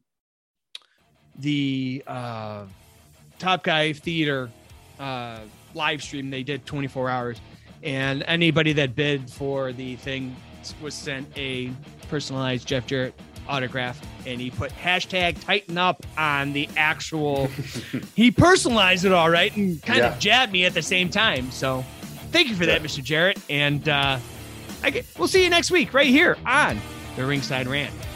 Speaker 2: the Top Guy Theater live stream. They did 24 hours, and anybody that bid for the thing was sent a personalized Jeff Jarrett autograph, and he put #TightenUp on the actual he personalized it all right and kind of jabbed me at the same time. So thank you for that, Mr. Jarrett. And we'll see you next week right here on the Ringside Rant.